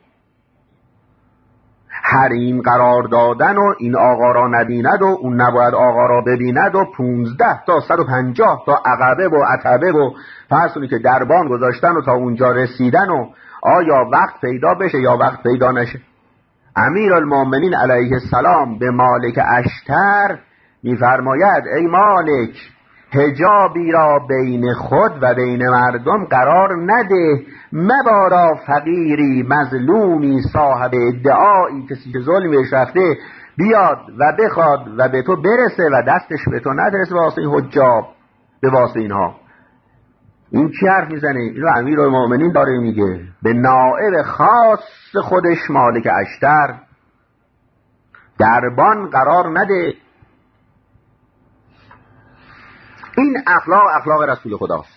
حریم قرار دادن و این آقا را نبیند و اون نباید آقا را ببیند و پونزده تا صد و پنجاه تا عقبه و عتبه و فرسونی که دربان گذاشتن و تا اونجا رسیدن و آیا وقت پیدا بشه یا وقت پیدا نشه. امیر المؤمنین علیه السلام به مالک اشتر میفرماید ای مالک حجابی را بین خود و بین مردم قرار نده، مبادا فقیری مظلومی صاحب ادعایی کسی که ظلمش رفته بیاد و بخواد و به تو برسه و دستش به تو نرسه واسه این حجاب، به واسه اینها. این کی حرف میزنه؟ اینو امیرالمومنین داره میگه به نائب خاص خودش مالک اشتر دربان قرار نده. این اخلاق اخلاق رسول خداست.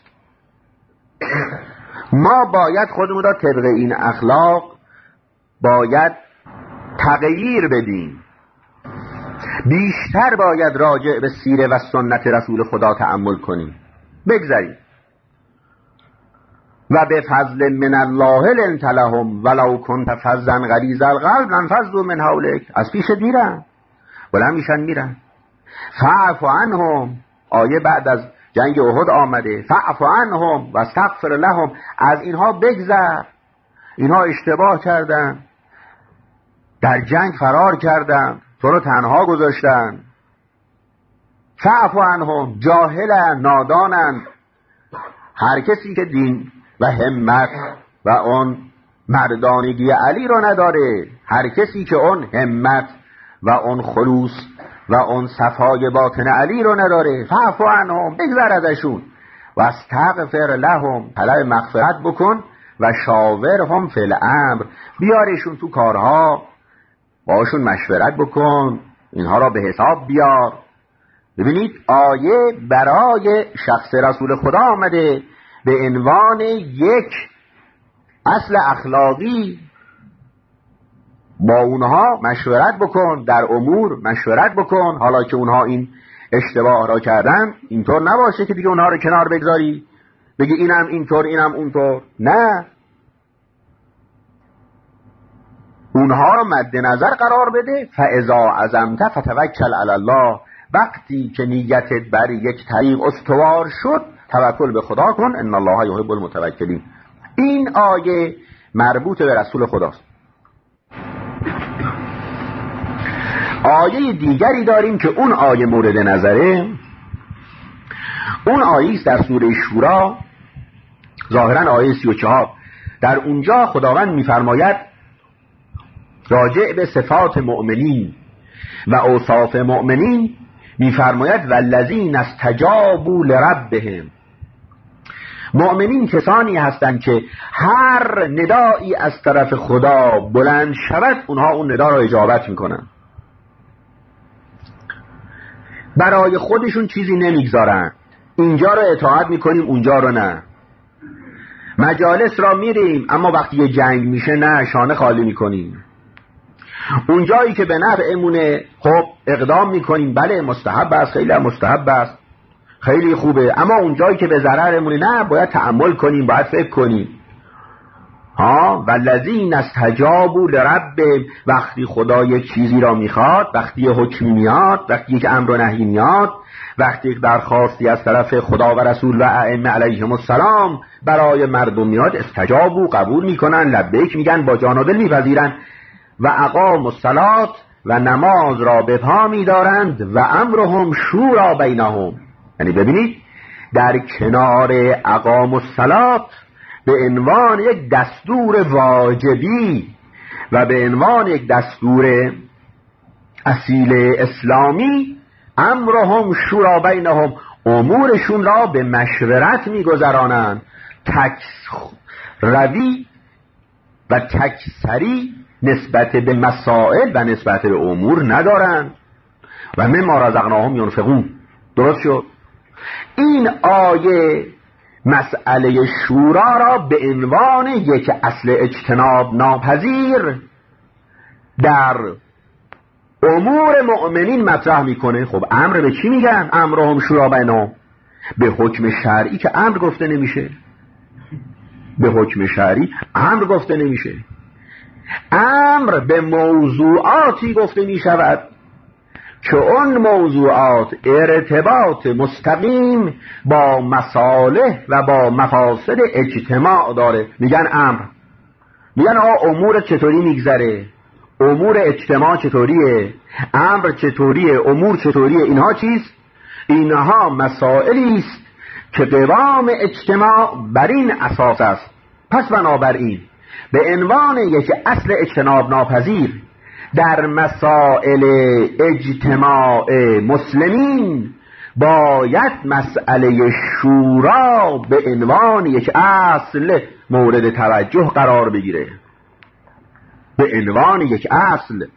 ما باید خودمون را طبق این اخلاق باید تغییر بدیم. بیشتر باید راجع به سیره و سنت رسول خدا تأمل کنیم. بگذاریم و به فضل من الله لنت لهم ولو کنت فظا غلیظ القلب لانفضوا من حولک. از پیش میرن بلند میشن میرن. فاعف عنهم، آیه بعد از جنگ احد آمده، فاعف عنهم و استغفر لهم، از اینها بگذر، اینها اشتباه کردن، در جنگ فرار کردن، تو رو تنها گذاشتن. فاعف عنهم، جاهلن، نادانن. هر کسی که دین و همت و اون مردانگی علی رو نداره، هر کسی که اون همت و اون خلوص و اون صفای باطن علی رو نداره، فاعف عنهم، بگذر ازشون، و استغفر لهم، طلب مغفرت بکن، و شاورهم فی الامر، بیارشون تو کارها، باشون مشورت بکن، اینها را به حساب بیار. ببینید آیه برای شخص رسول خدا آمده به عنوان یک اصل اخلاقی با اونها مشورت بکن، در امور مشورت بکن. حالا که اونها این اشتباه را کردن، اینطور نباشه که دیگه اونها رو کنار بگذاری بگی اینم اینطور اینم اونطور. نه، اونها رو مد نظر قرار بده. فاذا عزمت فتوکل علی الله، وقتی که نیتت بر یک طریق استوار شد توکل به خدا کن. ان الله یحب المتوکلین. این آیه مربوط به رسول خداست. آیه دیگری داریم که اون آیه مورد نظره. اون آیه است در سوره شورا، ظاهرا آیه سی و چهار. در اونجا خداوند میفرماید راجع به صفات مؤمنین و اوصاف مؤمنین، میفرماید والذین استجابوا لربهم. مؤمنین کسانی هستند که هر ندایی از طرف خدا بلند شود اونها اون ندا را اجابت میکنن، برای خودشون چیزی نمیگذارن. اینجا رو اطاعت میکنیم اونجا رو نه. مجالس را میریم اما وقتی یه جنگ میشه نه، شانه خالی میکنیم. اونجایی که به نفعمونه خب اقدام میکنیم، بله مستحب است، خیلی مستحب است، خیلی خوبه. اما اونجایی که به ضررمونه نه، باید تأمل کنیم، باید فکر کنیم. ها والذین استجابوا لربهم، وقتی خدا یک چیزی را میخواد، وقتی یک حکمی میاد، وقتی یک امر و نهی میاد، وقتی یک درخواستی از طرف خدا و رسول و ائمه علیهم السلام برای مردم میاد، استجابوا، قبول میکنن، لبیک میگن، با جان و دل میپذیرن. و اقاموا الصلاة، و نماز را به پا میدارند. و امرهم شورا بینهم، یعنی ببینید در کنار اقاموا الصلاة به عنوان یک دستور واجبی و به عنوان یک دستور اصیل اسلامی، امرهم شورا بینهم، امورشون را به مشورت میگذرانند. تک روی و تک سری نسبت به مسائل و نسبت به امور ندارند. و مما رزقناهم ینفقون. درست شد؟ این آیه مسئله شورا را به عنوان یک اصل اجتناب ناپذیر در امور مؤمنین مطرح میکنه. خب امر به چی میگن؟ امرهم شورا بینهم، به حکم شرعی که امر گفته نمیشه. به حکم شرعی امر گفته نمیشه. امر به موضوعاتی گفته میشود که اون موضوعات ارتباط مستقیم با مصالح و با مفاسد اجتماع داره. میگن امر، میگن آقا امور چطوری میگذره، امور اجتماع چطوریه، امر چطوریه، امور چطوریه. اینها چیست؟ اینها مسائلی است که قوام اجتماع بر این اساس است. پس بنابراین به عنوان یک اصل اجتناب ناپذیر در مسائل اجتماع مسلمین باید مسئله شورا به عنوان یک اصل مورد توجه قرار بگیره. به عنوان یک اصل.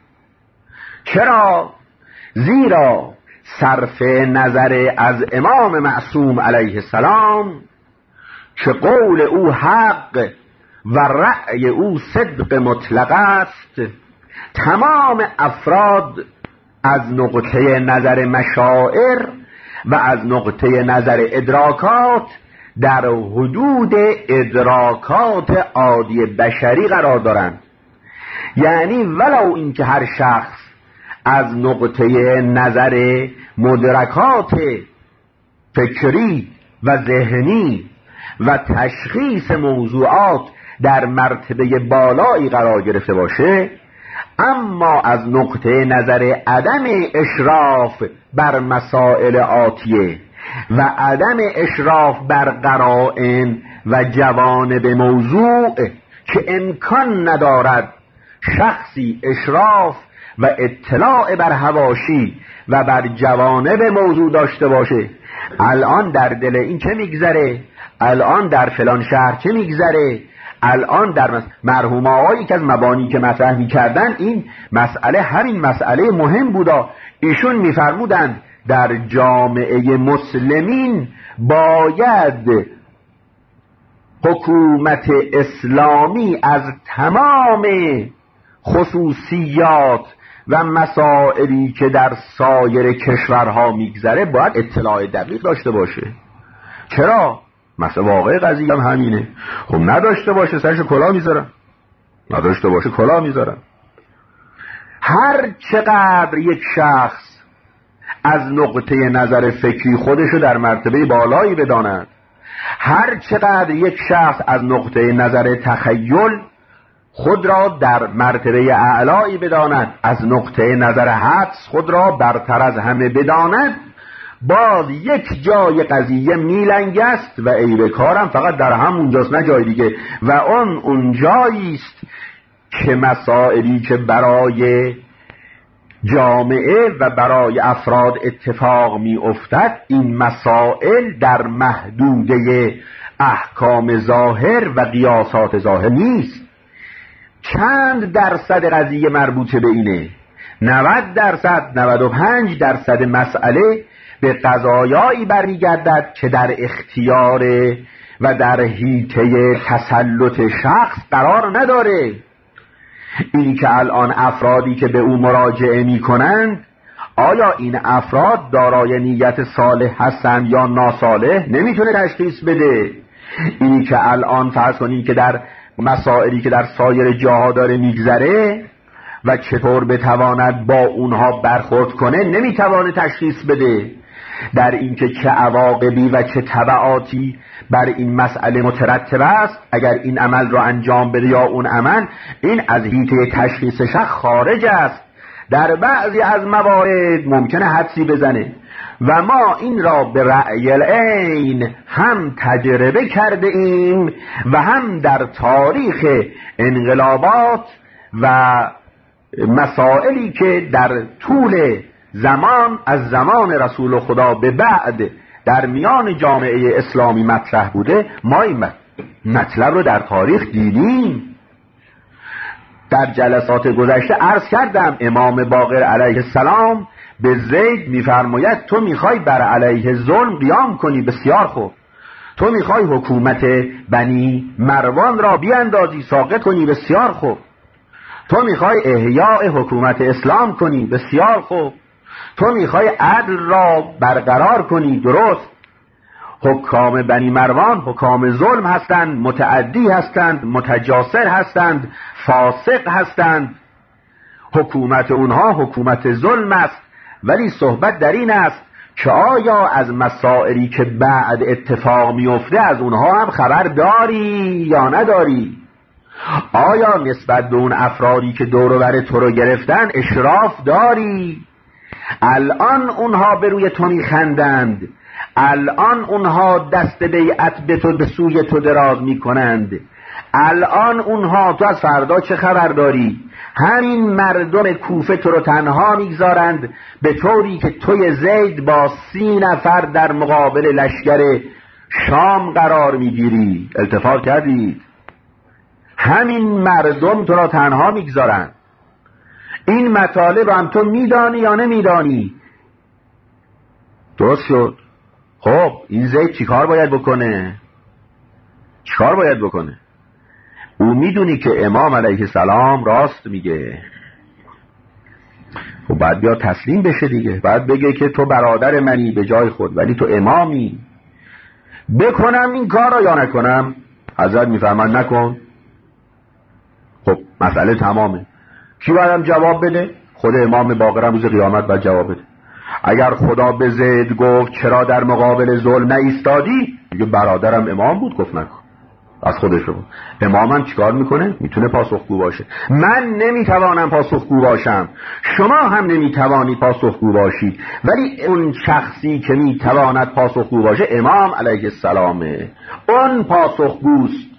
چرا؟ زیرا صرف نظر از امام معصوم علیه السلام که قول او حق و رأی او صدق مطلق است، تمام افراد از نقطه نظر مشاعر و از نقطه نظر ادراکات در حدود ادراکات عادی بشری قرار دارند. یعنی ولو اینکه هر شخص از نقطه نظر مدرکات فکری و ذهنی و تشخیص موضوعات در مرتبه بالایی قرار گرفته باشه، اما از نقطه نظر عدم اشراف بر مسائل آتیه و عدم اشراف بر قرائن و جوانب موضوع که امکان ندارد شخصی اشراف و اطلاع بر حواشی و بر جوانب موضوع داشته باشه، الان در دل این چه میگذره، الان در فلان شهر چه میگذره، الان در مرحومه هایی که از مبانی که مطرح میکردن این مسئله همین مسئله مهم بودا. ایشون میفرمودند در جامعه مسلمین باید حکومت اسلامی از تمام خصوصیات و مسائلی که در سایر کشورها میگذره باید اطلاع دقیق داشته باشه. چرا؟ مثلا واقع قضیه هم همینه. خب نداشته باشه سرش کلاه میذارن، نداشته باشه کلاه میذارن. هر چقدر یک شخص از نقطه نظر فکری خودشو در مرتبه بالایی بداند، هر چقدر یک شخص از نقطه نظر تخیل خود را در مرتبه اعلایی بداند، از نقطه نظر حدس خود را برتر از همه بداند، باز یک جای قضیه میلنگ است و عیب کارم فقط در همونجاست نه جای دیگه، و اون اونجایی است که مسائلی که برای جامعه و برای افراد اتفاق می افتد این مسائل در محدوده احکام ظاهر و قیاسات ظاهر نیست. چند درصد قضیه مربوطه به اینه؟ نود درصد، نود و پنج درصد مسئله به قضایایی برمیگردد که در اختیار و در حیطه تسلط شخص قرار نداره. اینی که الان افرادی که به او مراجعه می کنند آیا این افراد دارای نیت صالح هستند یا ناصالح نمیتونه تشخیص بده. اینی که الان فرض کنید که در مسائلی که در سایر جاها داره میگذره و چطور بتواند با اونها برخورد کنه نمیتوانه تشخیص بده. در اینکه چه عواقبی و چه تبعاتی بر این مسئله مترتب است اگر این عمل را انجام بده یا اون عمل، این از حیطه تشخیص شخص خارج است. در بعضی از موارد ممکنه حدسی بزنه و ما این را به رأی العین هم تجربه کرده ایم و هم در تاریخ انقلابات و مسائلی که در طول زمان از زمان رسول خدا به بعد در میان جامعه اسلامی مطرح بوده ما این مطلب رو در تاریخ دیدیم. در جلسات گذشته عرض کردم امام باقر علیه السلام به زید میفرماید تو میخوای بر علیه ظلم قیام کنی، بسیار خوب. تو میخوای حکومت بنی مروان را بیاندازی ساقط کنی، بسیار خوب. تو میخوای احیاء حکومت اسلام کنی، بسیار خوب. تو میخوای عدل را برقرار کنی، درست. حکام بنی مروان حکام ظلم هستند، متعدی هستند، متجاسر هستند، فاسق هستند. حکومت اونها حکومت ظلم است. ولی صحبت در این است که آیا از مسائلی که بعد اتفاق میفته از اونها هم خبر داری یا نداری؟ آیا نسبت به اون افرادی که دور و بر تو رو گرفتن اشراف داری؟ الان اونها به روی تو میخندند، الان اونها دست بیعت به تو به سوی تو دراز میکنند، الان اونها تو از فردا چه خبر داری؟ همین مردم کوفه تو رو تنها میگذارند به طوری که توی زید با سی نفر در مقابل لشکر شام قرار میگیری. التفات کردید؟ همین مردم تو را تنها میگذارند. این مطالب هم تو میدانی یا نمیدانی؟ درست شد. خب این زید چیکار باید بکنه؟ چیکار باید بکنه؟ او میدونی که امام علیه السلام راست میگه. خب بعد بیا تسلیم بشه دیگه. بعد بگه که تو برادر منی به جای خود ولی تو امامی. بکنم این کار را یا نکنم؟ حضرت میفرماند نکن. خب مسئله تمامه. کی باید جواب بده؟ خود امام باقر روز قیامت باید جواب بده. اگر خدا به زید گفت چرا در مقابل ظلم نایستادی، میگه برادرم امام بود گفت نکن. از خودش رو. امام هم چیکار میکنه؟ میتونه پاسخگو باشه. من نمیتوانم پاسخگو باشم، شما هم نمیتوانی پاسخگو باشید، ولی اون شخصی که میتواند پاسخگو باشه امام علیه السلامه. اون پاسخگوست.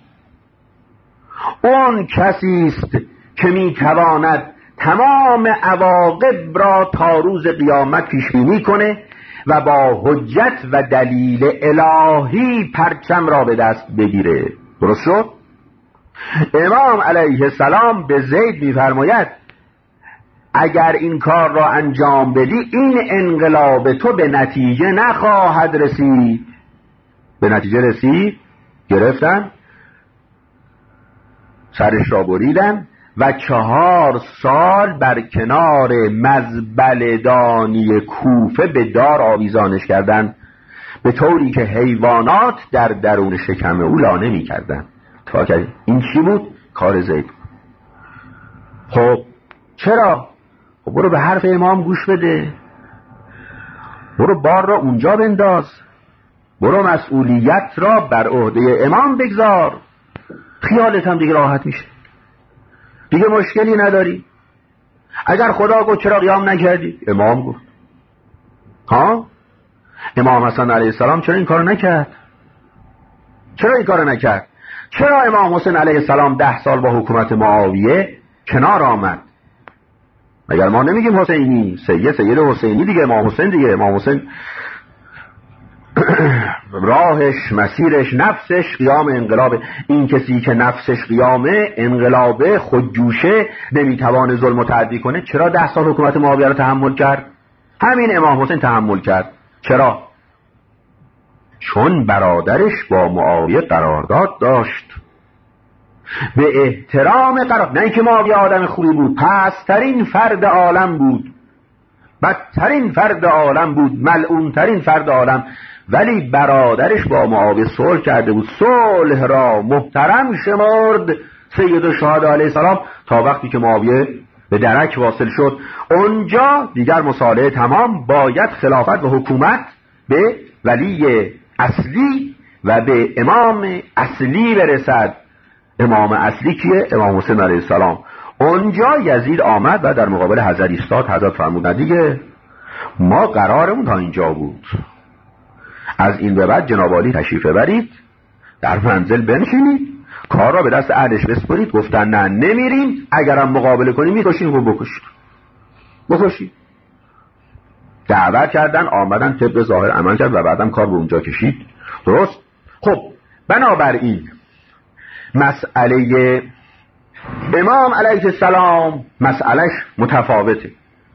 اون کسی است که میتواند تمام عواقب را تا روز قیامت پیش بینی کنه و با حجت و دلیل الهی پرچم را به دست بگیره. درست شد؟ امام علیه السلام به زید میفرماید اگر این کار را انجام بدی این انقلاب تو به نتیجه نخواهد رسید. به نتیجه رسید؟ گرفتن؟ سرش را بریدن و چهار سال بر کنار مزبله‌دانی کوفه به دار آویزانش کردند، به طوری که حیوانات در درون شکم او لانه می کردن. این چی بود؟ کار زید. خب چرا؟ خب برو به حرف امام گوش بده، برو بار را اونجا بنداز، برو مسئولیت را بر عهده امام بگذار، خیالت هم دیگه راحت میشه، دیگه مشکلی نداری. اگر خدا گفت چرا قیام نکردی؟ امام گفت. ها؟ امام حسن علیه السلام چرا این کارو نکرد؟ چرا این کارو نکرد؟ چرا امام حسین علیه السلام ده سال با حکومت معاویه کنار آمد؟ مگر ما نمیگیم حسینی؟ سید سید حسینی دیگه، امام حسین دیگه. امام حسین راهش، مسیرش، نفسش قیام انقلابه. این کسی که نفسش قیامه، انقلابه، خودجوشه، نمیتوانه ظلم و تعدی کنه، چرا ده سال حکومت معاویه رو تحمل کرد؟ همین امام حسین تحمل کرد. چرا؟ چون برادرش با معاویه قرارداد داشت، به احترام قرار. نه اینکه معاویه آدم خوبی بود، پسترین فرد عالم بود، بدترین فرد عالم بود، ملعونترین فرد عالم، ولی برادرش با معاویه صلح کرده بود. صلح را محترم شمرد سید الشهدا علیه السلام تا وقتی که معاویه به درک واصل شد. اونجا دیگر مصالحه تمام، باید خلافت و حکومت به ولی اصلی و به امام اصلی برسد. امام اصلی کیه؟ امام حسین علیه السلام. اونجا یزید آمد و در مقابل حضرت ایستاد. حضرت فرمودن دیگه ما قرارمون تا اینجا بود، از این به بعد جناب عالی تشریف ببرید، در منزل بنشینید، کار را به دست اهلش بسپرید. گفتن نه نمیریم، اگرم مقابله کنیم میکشیم و بکشید بکشید. دعوت کردن، آمدن، طبق ظاهر عمل کرد و بعدم کار به اونجا کشید. درست؟ خب بنابراین مسئله امام علیه السلام مسئلهش متفاوته.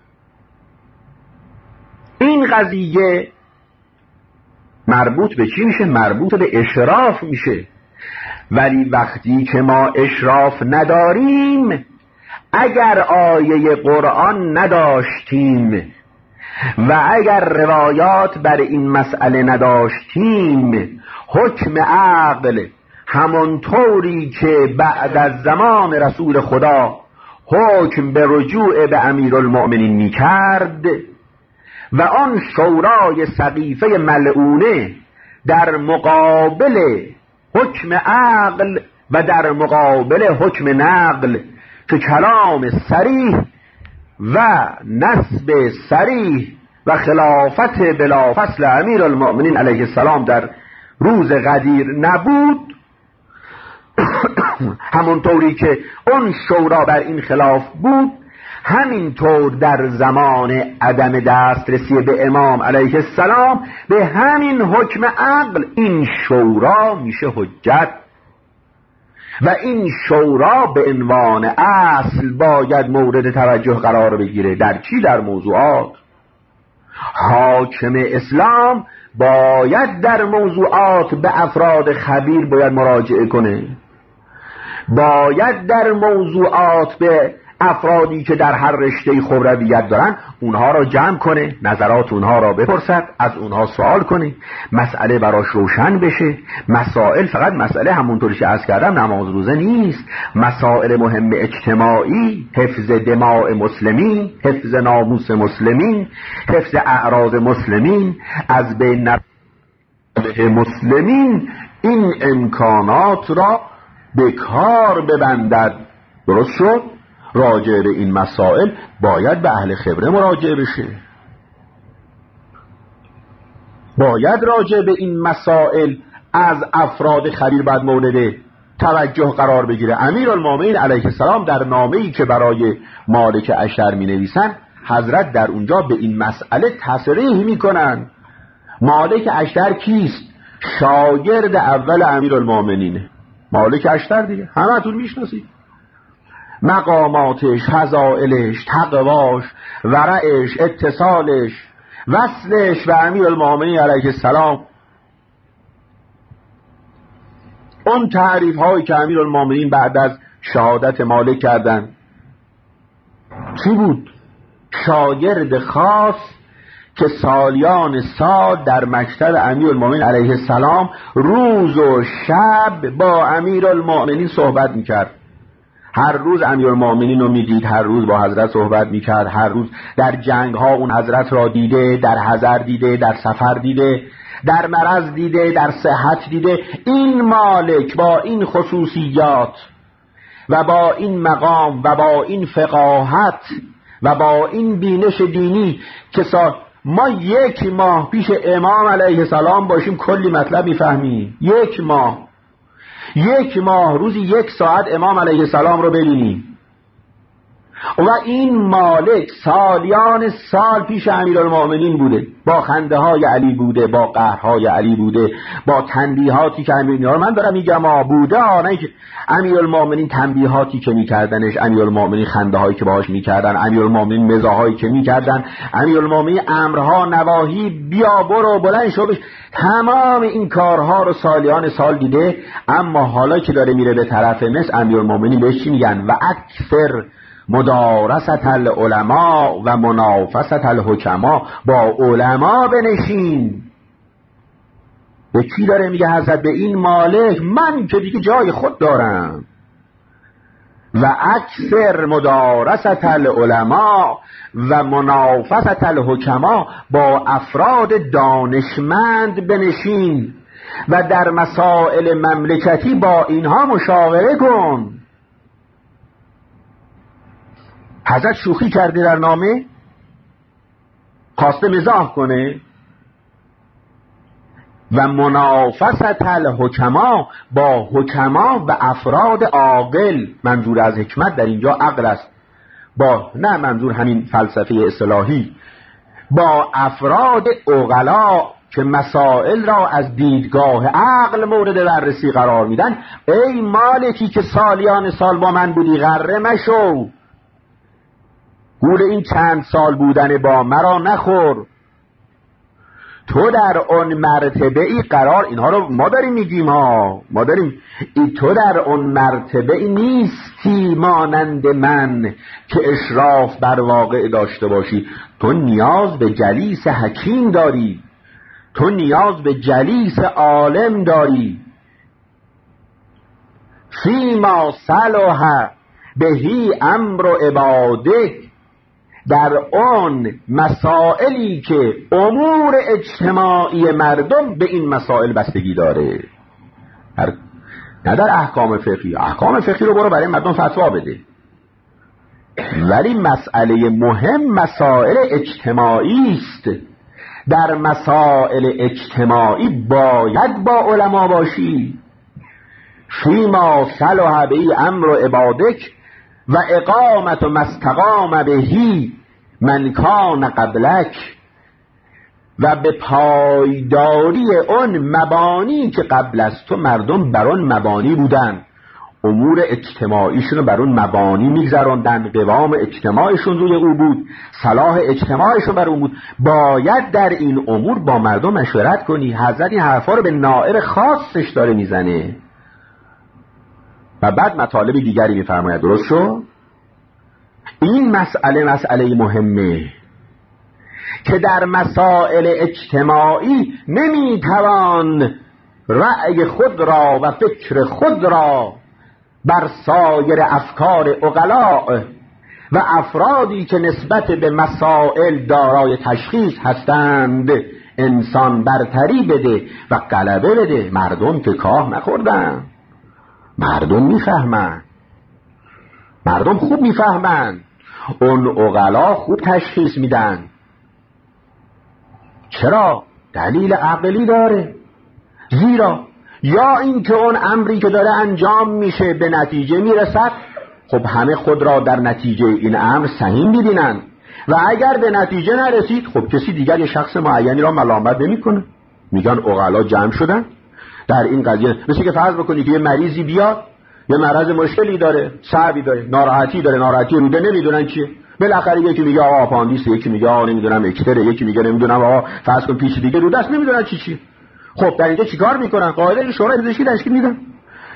این قضیه مربوط به چی میشه؟ مربوط به اشراف میشه. ولی وقتی که ما اشراف نداریم، اگر آیه قرآن نداشتیم و اگر روایات بر این مسئله نداشتیم، حکم عقل همانطوری که بعد از زمان رسول خدا حکم به رجوع به امیرالمؤمنین میکرد و آن شورای سقیفه ملعونه در مقابل حکم عقل و در مقابل حکم نقل که کلام صریح و نسب صریح و خلافت بلا فصل امیرالمؤمنین علیه السلام در روز غدیر نبود، همونطوری که اون شورا بر این خلاف بود، همینطور در زمان عدم دسترسی به امام علیه السلام به همین حکم عقل این شورا میشه حجت و این شورا به عنوان اصل باید مورد توجه قرار بگیره. در چی؟ در موضوعات. حاکم اسلام باید در موضوعات به افراد خبیر باید مراجعه کنه، باید در موضوعات به افرادی که در هر رشته خبرویت دارن اونها را جمع کنه، نظرات اونها را بپرسد، از اونها سوال کنه، مسئله براش روشن بشه. مسائل فقط مسئله همونطوری که عرض کردم نماز روزه نیست، مسائل مهم اجتماعی، حفظ دماء مسلمین، حفظ ناموس مسلمین، حفظ اعراض مسلمین، از بین نبرد مسلمین، این امکانات را به کار ببندد. درست شد؟ راجع به این مسائل باید به اهل خبره مراجعه بشه، باید راجع به این مسائل از افراد خبیر باید مورد توجه قرار بگیره. امیرالمومنین علیه السلام در نامه‌ای که برای مالک اشتر می نویسن، حضرت در اونجا به این مسئله تصریح می کنن. مالک اشتر کیست؟ شاگرد اول امیرالمومنینه. مالک اشتر دیگه همتون میشناسید، مقاماتش، فضائلش، تقواش، ورعش، اتصالش، وصلش و امیرالمومنین علیه السلام. اون تعریف هایی که امیرالمومنین بعد از شهادت مالک کردن. چی بود؟ شاگرد خاص که سالیان سال در مکتب امیرالمومنین علیه السلام روز و شب با امیرالمومنین صحبت میکرد. هر روز امیرالمومنین رو میدید، هر روز با حضرت صحبت میکرد، هر روز در جنگ ها اون حضرت را دیده، در حضر دیده، در سفر دیده، در مرض دیده، در صحت دیده. این مالک با این خصوصیات و با این مقام و با این فقاهت و با این بینش دینی که سا ما یک ماه پیش امام علیه السلام باشیم کلی مطلب میفهمیم. یک ماه یک ماه روزی یک ساعت امام علیه السلام رو ببینیم و این مالک سالیان سال پیش امیرالمومنین بوده، با خنده های علی بوده، با قهرهای علی بوده، با تنبیهاتی که امیرالمومنین، من دارم میگم ها بوده ها، نه که امیرالمومنین تنبیهاتی که میکردنش، امیرالمومنین خنده هایی که باهاش میکردن، امیرالمومنین مزاحایی که میکردن، امیرالمومنین امرها نواهی، بیا برو بلند شو بش، تمام این کارها رو سالیان سال دیده. اما حالا که داره میره به طرف مصر، امیرالمومنین بهش چی میگن؟ و اکثر مدارست العلماء و منافست الحکما، با علما بنشین. به کی داره میگه حضرت؟ به این مالک. من که دیگه جای خود دارم. و اکثر مدارست العلماء و منافست الحکما، با افراد دانشمند بنشین و در مسائل مملکتی با اینها مشاوره کن. حضرت شوخی کرده در نامه، خواسته مزاح کنه. و منافست الحکما، با حکما و افراد عاقل، منظور از حکمت در اینجا عقل است، با نه منظور همین فلسفه اصطلاحی، با افراد عقلا که مسائل را از دیدگاه عقل مورد بررسی قرار میدن. ای مالکی که سالیان سال با من بودی، غره مشو، گول این چند سال بودن با مرا نخور. تو در اون مرتبه ای قرار، اینها رو ما داریم میگیم ها، ما داریم ای تو در اون مرتبه ای نیستی مانند من که اشراف بر واقع داشته باشی. تو نیاز به جلیس حکیم داری، تو نیاز به جلیس عالم داری. فیما صلح بهی امر عبادک، در آن مسائلی که امور اجتماعی مردم به این مسائل بستگی داره، نه در احکام فقهی. احکام فقهی رو برو برای مردم فتوا بده، ولی مسئله مهم مسائل اجتماعی است. در مسائل اجتماعی باید با علما باشی. فیما صلح بهی امر عبادک و اقامت و مستقام بهی من کان قبلک، و به پایداری اون مبانی که قبل از تو مردم بر اون مبانی بودن، امور اجتماعیشون رو بر اون مبانی میگذراندن، قوام اجتماعشون روی او بود، صلاح اجتماعشون بر اون بود. باید در این امور با مردم مشورت کنی. حضرت این حرفا رو به نائب خاصش داره میزنه. و بعد مطالب دیگری میفرماید. درست شو؟ این مسئله مسئله مهمه که در مسائل اجتماعی نمیتوان رأی خود را و فکر خود را بر سایر افکار عقلاء و افرادی که نسبت به مسائل دارای تشخیص هستند انسان برتری بده و غلبه بده. مردم که کاه نخوردن، مردم میفهمن، مردم خوب میفهمن، اون عقلا خوب تشخیص میدن. چرا؟ دلیل عقلی داره. زیرا یا اینکه اون امری که داره انجام میشه به نتیجه میرسد، خب همه خود را در نتیجه این امر سهیم میبینن، و اگر به نتیجه نرسید، خب کسی دیگر یه شخص معینی را ملامت نمیکنه، میگن عقلا جمع شدن در این قضیه. مثل که فرض بکنی که یه مریضی بیاد، یه مرض مشکلی داره، صعبی داره، ناراحتی داره، ناراحتی روده، نمیدونن چیه. بالاخره یکی میگه آقا آپاندیس، یکی میگه آقا نمیدونم اکتره، یکی میگه نمیدونم آقا فرض کن پیچیدگی روده است، نمیدونن چی چی. خب در اینجا چیکار میکنن؟ قاعده شورای پزشکی تشکیل میدن.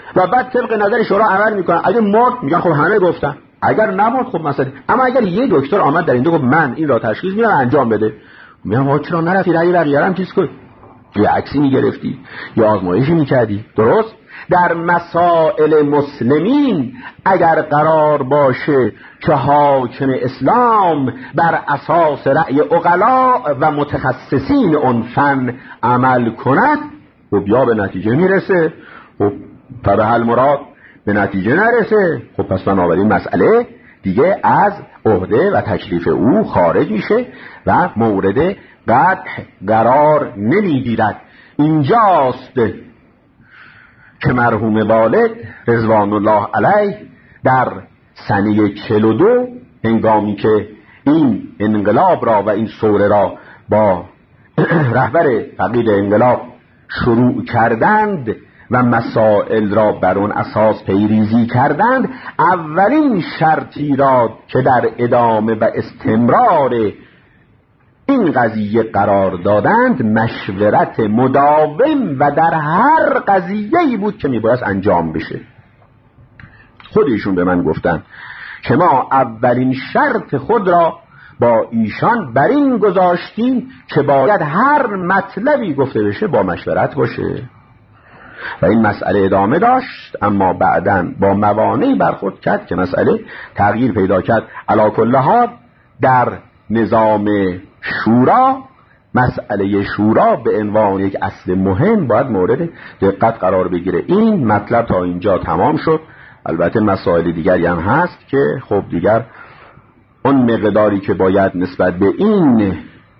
و بعد طبق نظر شورا عمل میکنن. اگه مرد میگن خب همه گفتن، اگر نمرد خب مثلا. اما اگر یه دکتر آمد در این گفت من این را تشخیص میدم انجام بده، میگم آقا چرا نرفتی رأی بقیه هم چیز کن، یه عکسی میگرفتی یا آزمایشی میکردی؟ درست. در مسائل مسلمین اگر قرار باشه که حاکم اسلام بر اساس رأی عقلا و متخصصین اون فن عمل کند، خب یا به نتیجه میرسه، خب به حل مراد به نتیجه نرسه، خب پس بنابراین مسئله دیگه از عهده و تکلیف او خارج میشه و مورد قطع قرار نمیگیرد. اینجاست که مرحوم والد رضوان الله علیه در سنه چهل و دو هنگامی که این انقلاب را و این ثوره را با رهبر فقید انقلاب شروع کردند و مسائل را بر اون اساس پیریزی کردند، اولین شرطی را که در ادامه و استمرار این قضیه قرار دادند مشورت مداوم و در هر قضیه‌ای بود که میباید انجام بشه. خودشون به من گفتن که ما اولین شرط خود را با ایشان بر این گذاشتیم که باید هر مطلبی گفته بشه با مشورت باشه و این مسئله ادامه داشت، اما بعداً با موانعی برخورد کرد که مسئله تغییر پیدا کرد. علی کل حال در نظام شورا مسئله شورا به عنوان یک اصل مهم باید مورد دقت قرار بگیره. این مطلب تا اینجا تمام شد. البته مسائل دیگری هم هست که خب دیگر اون مقداری که باید نسبت به این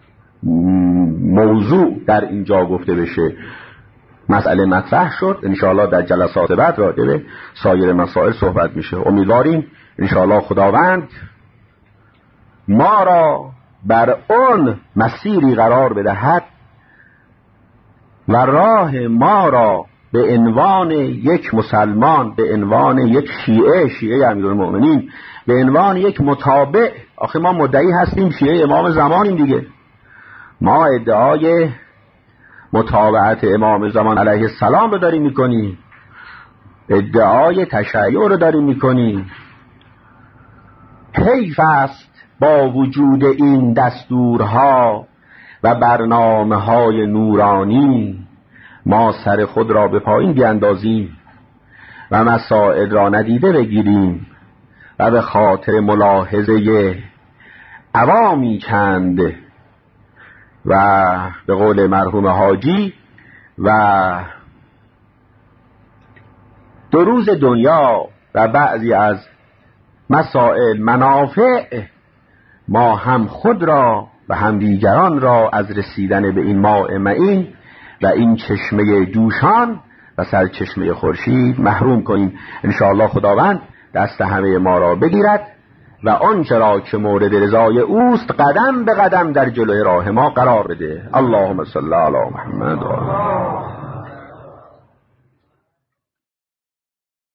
موضوع در اینجا گفته بشه مسئله مطرح شد. انشاءالله در جلسات بعد راجع به سایر مسائل صحبت میشه. امیدواریم انشاءالله خداوند ما را بر اون مسیری قرار بدهد و راه ما را به عنوان یک مسلمان، به عنوان یک شیعه، شیعه امیرالمؤمنین، به عنوان یک متابع. آخه ما مدعی هستیم شیعه امام زمانیم دیگه، ما ادعای متابعت امام زمان علیه السلام رو داریم میکنیم، ادعای تشیع رو داریم میکنیم. حیف است با وجود این دستورها و برنامه‌های نورانی ما سر خود را به پایین بیاندازیم و مسائل را ندیده بگیریم و به خاطر ملاحظه عوامی چند و به قول مرحوم حاجی و دو روز دنیا و بعضی از مسائل منافع ما هم خود را و هم دیگران را از رسیدن به این ماء معین و این چشمه جوشان و سرچشمه خورشید محروم کنیم. انشاءالله خداوند دست همه ما را بگیرد و آنچه را که مورد رضای اوست قدم به قدم در جلوی راه ما قرار بده. اللهم صل علی محمد و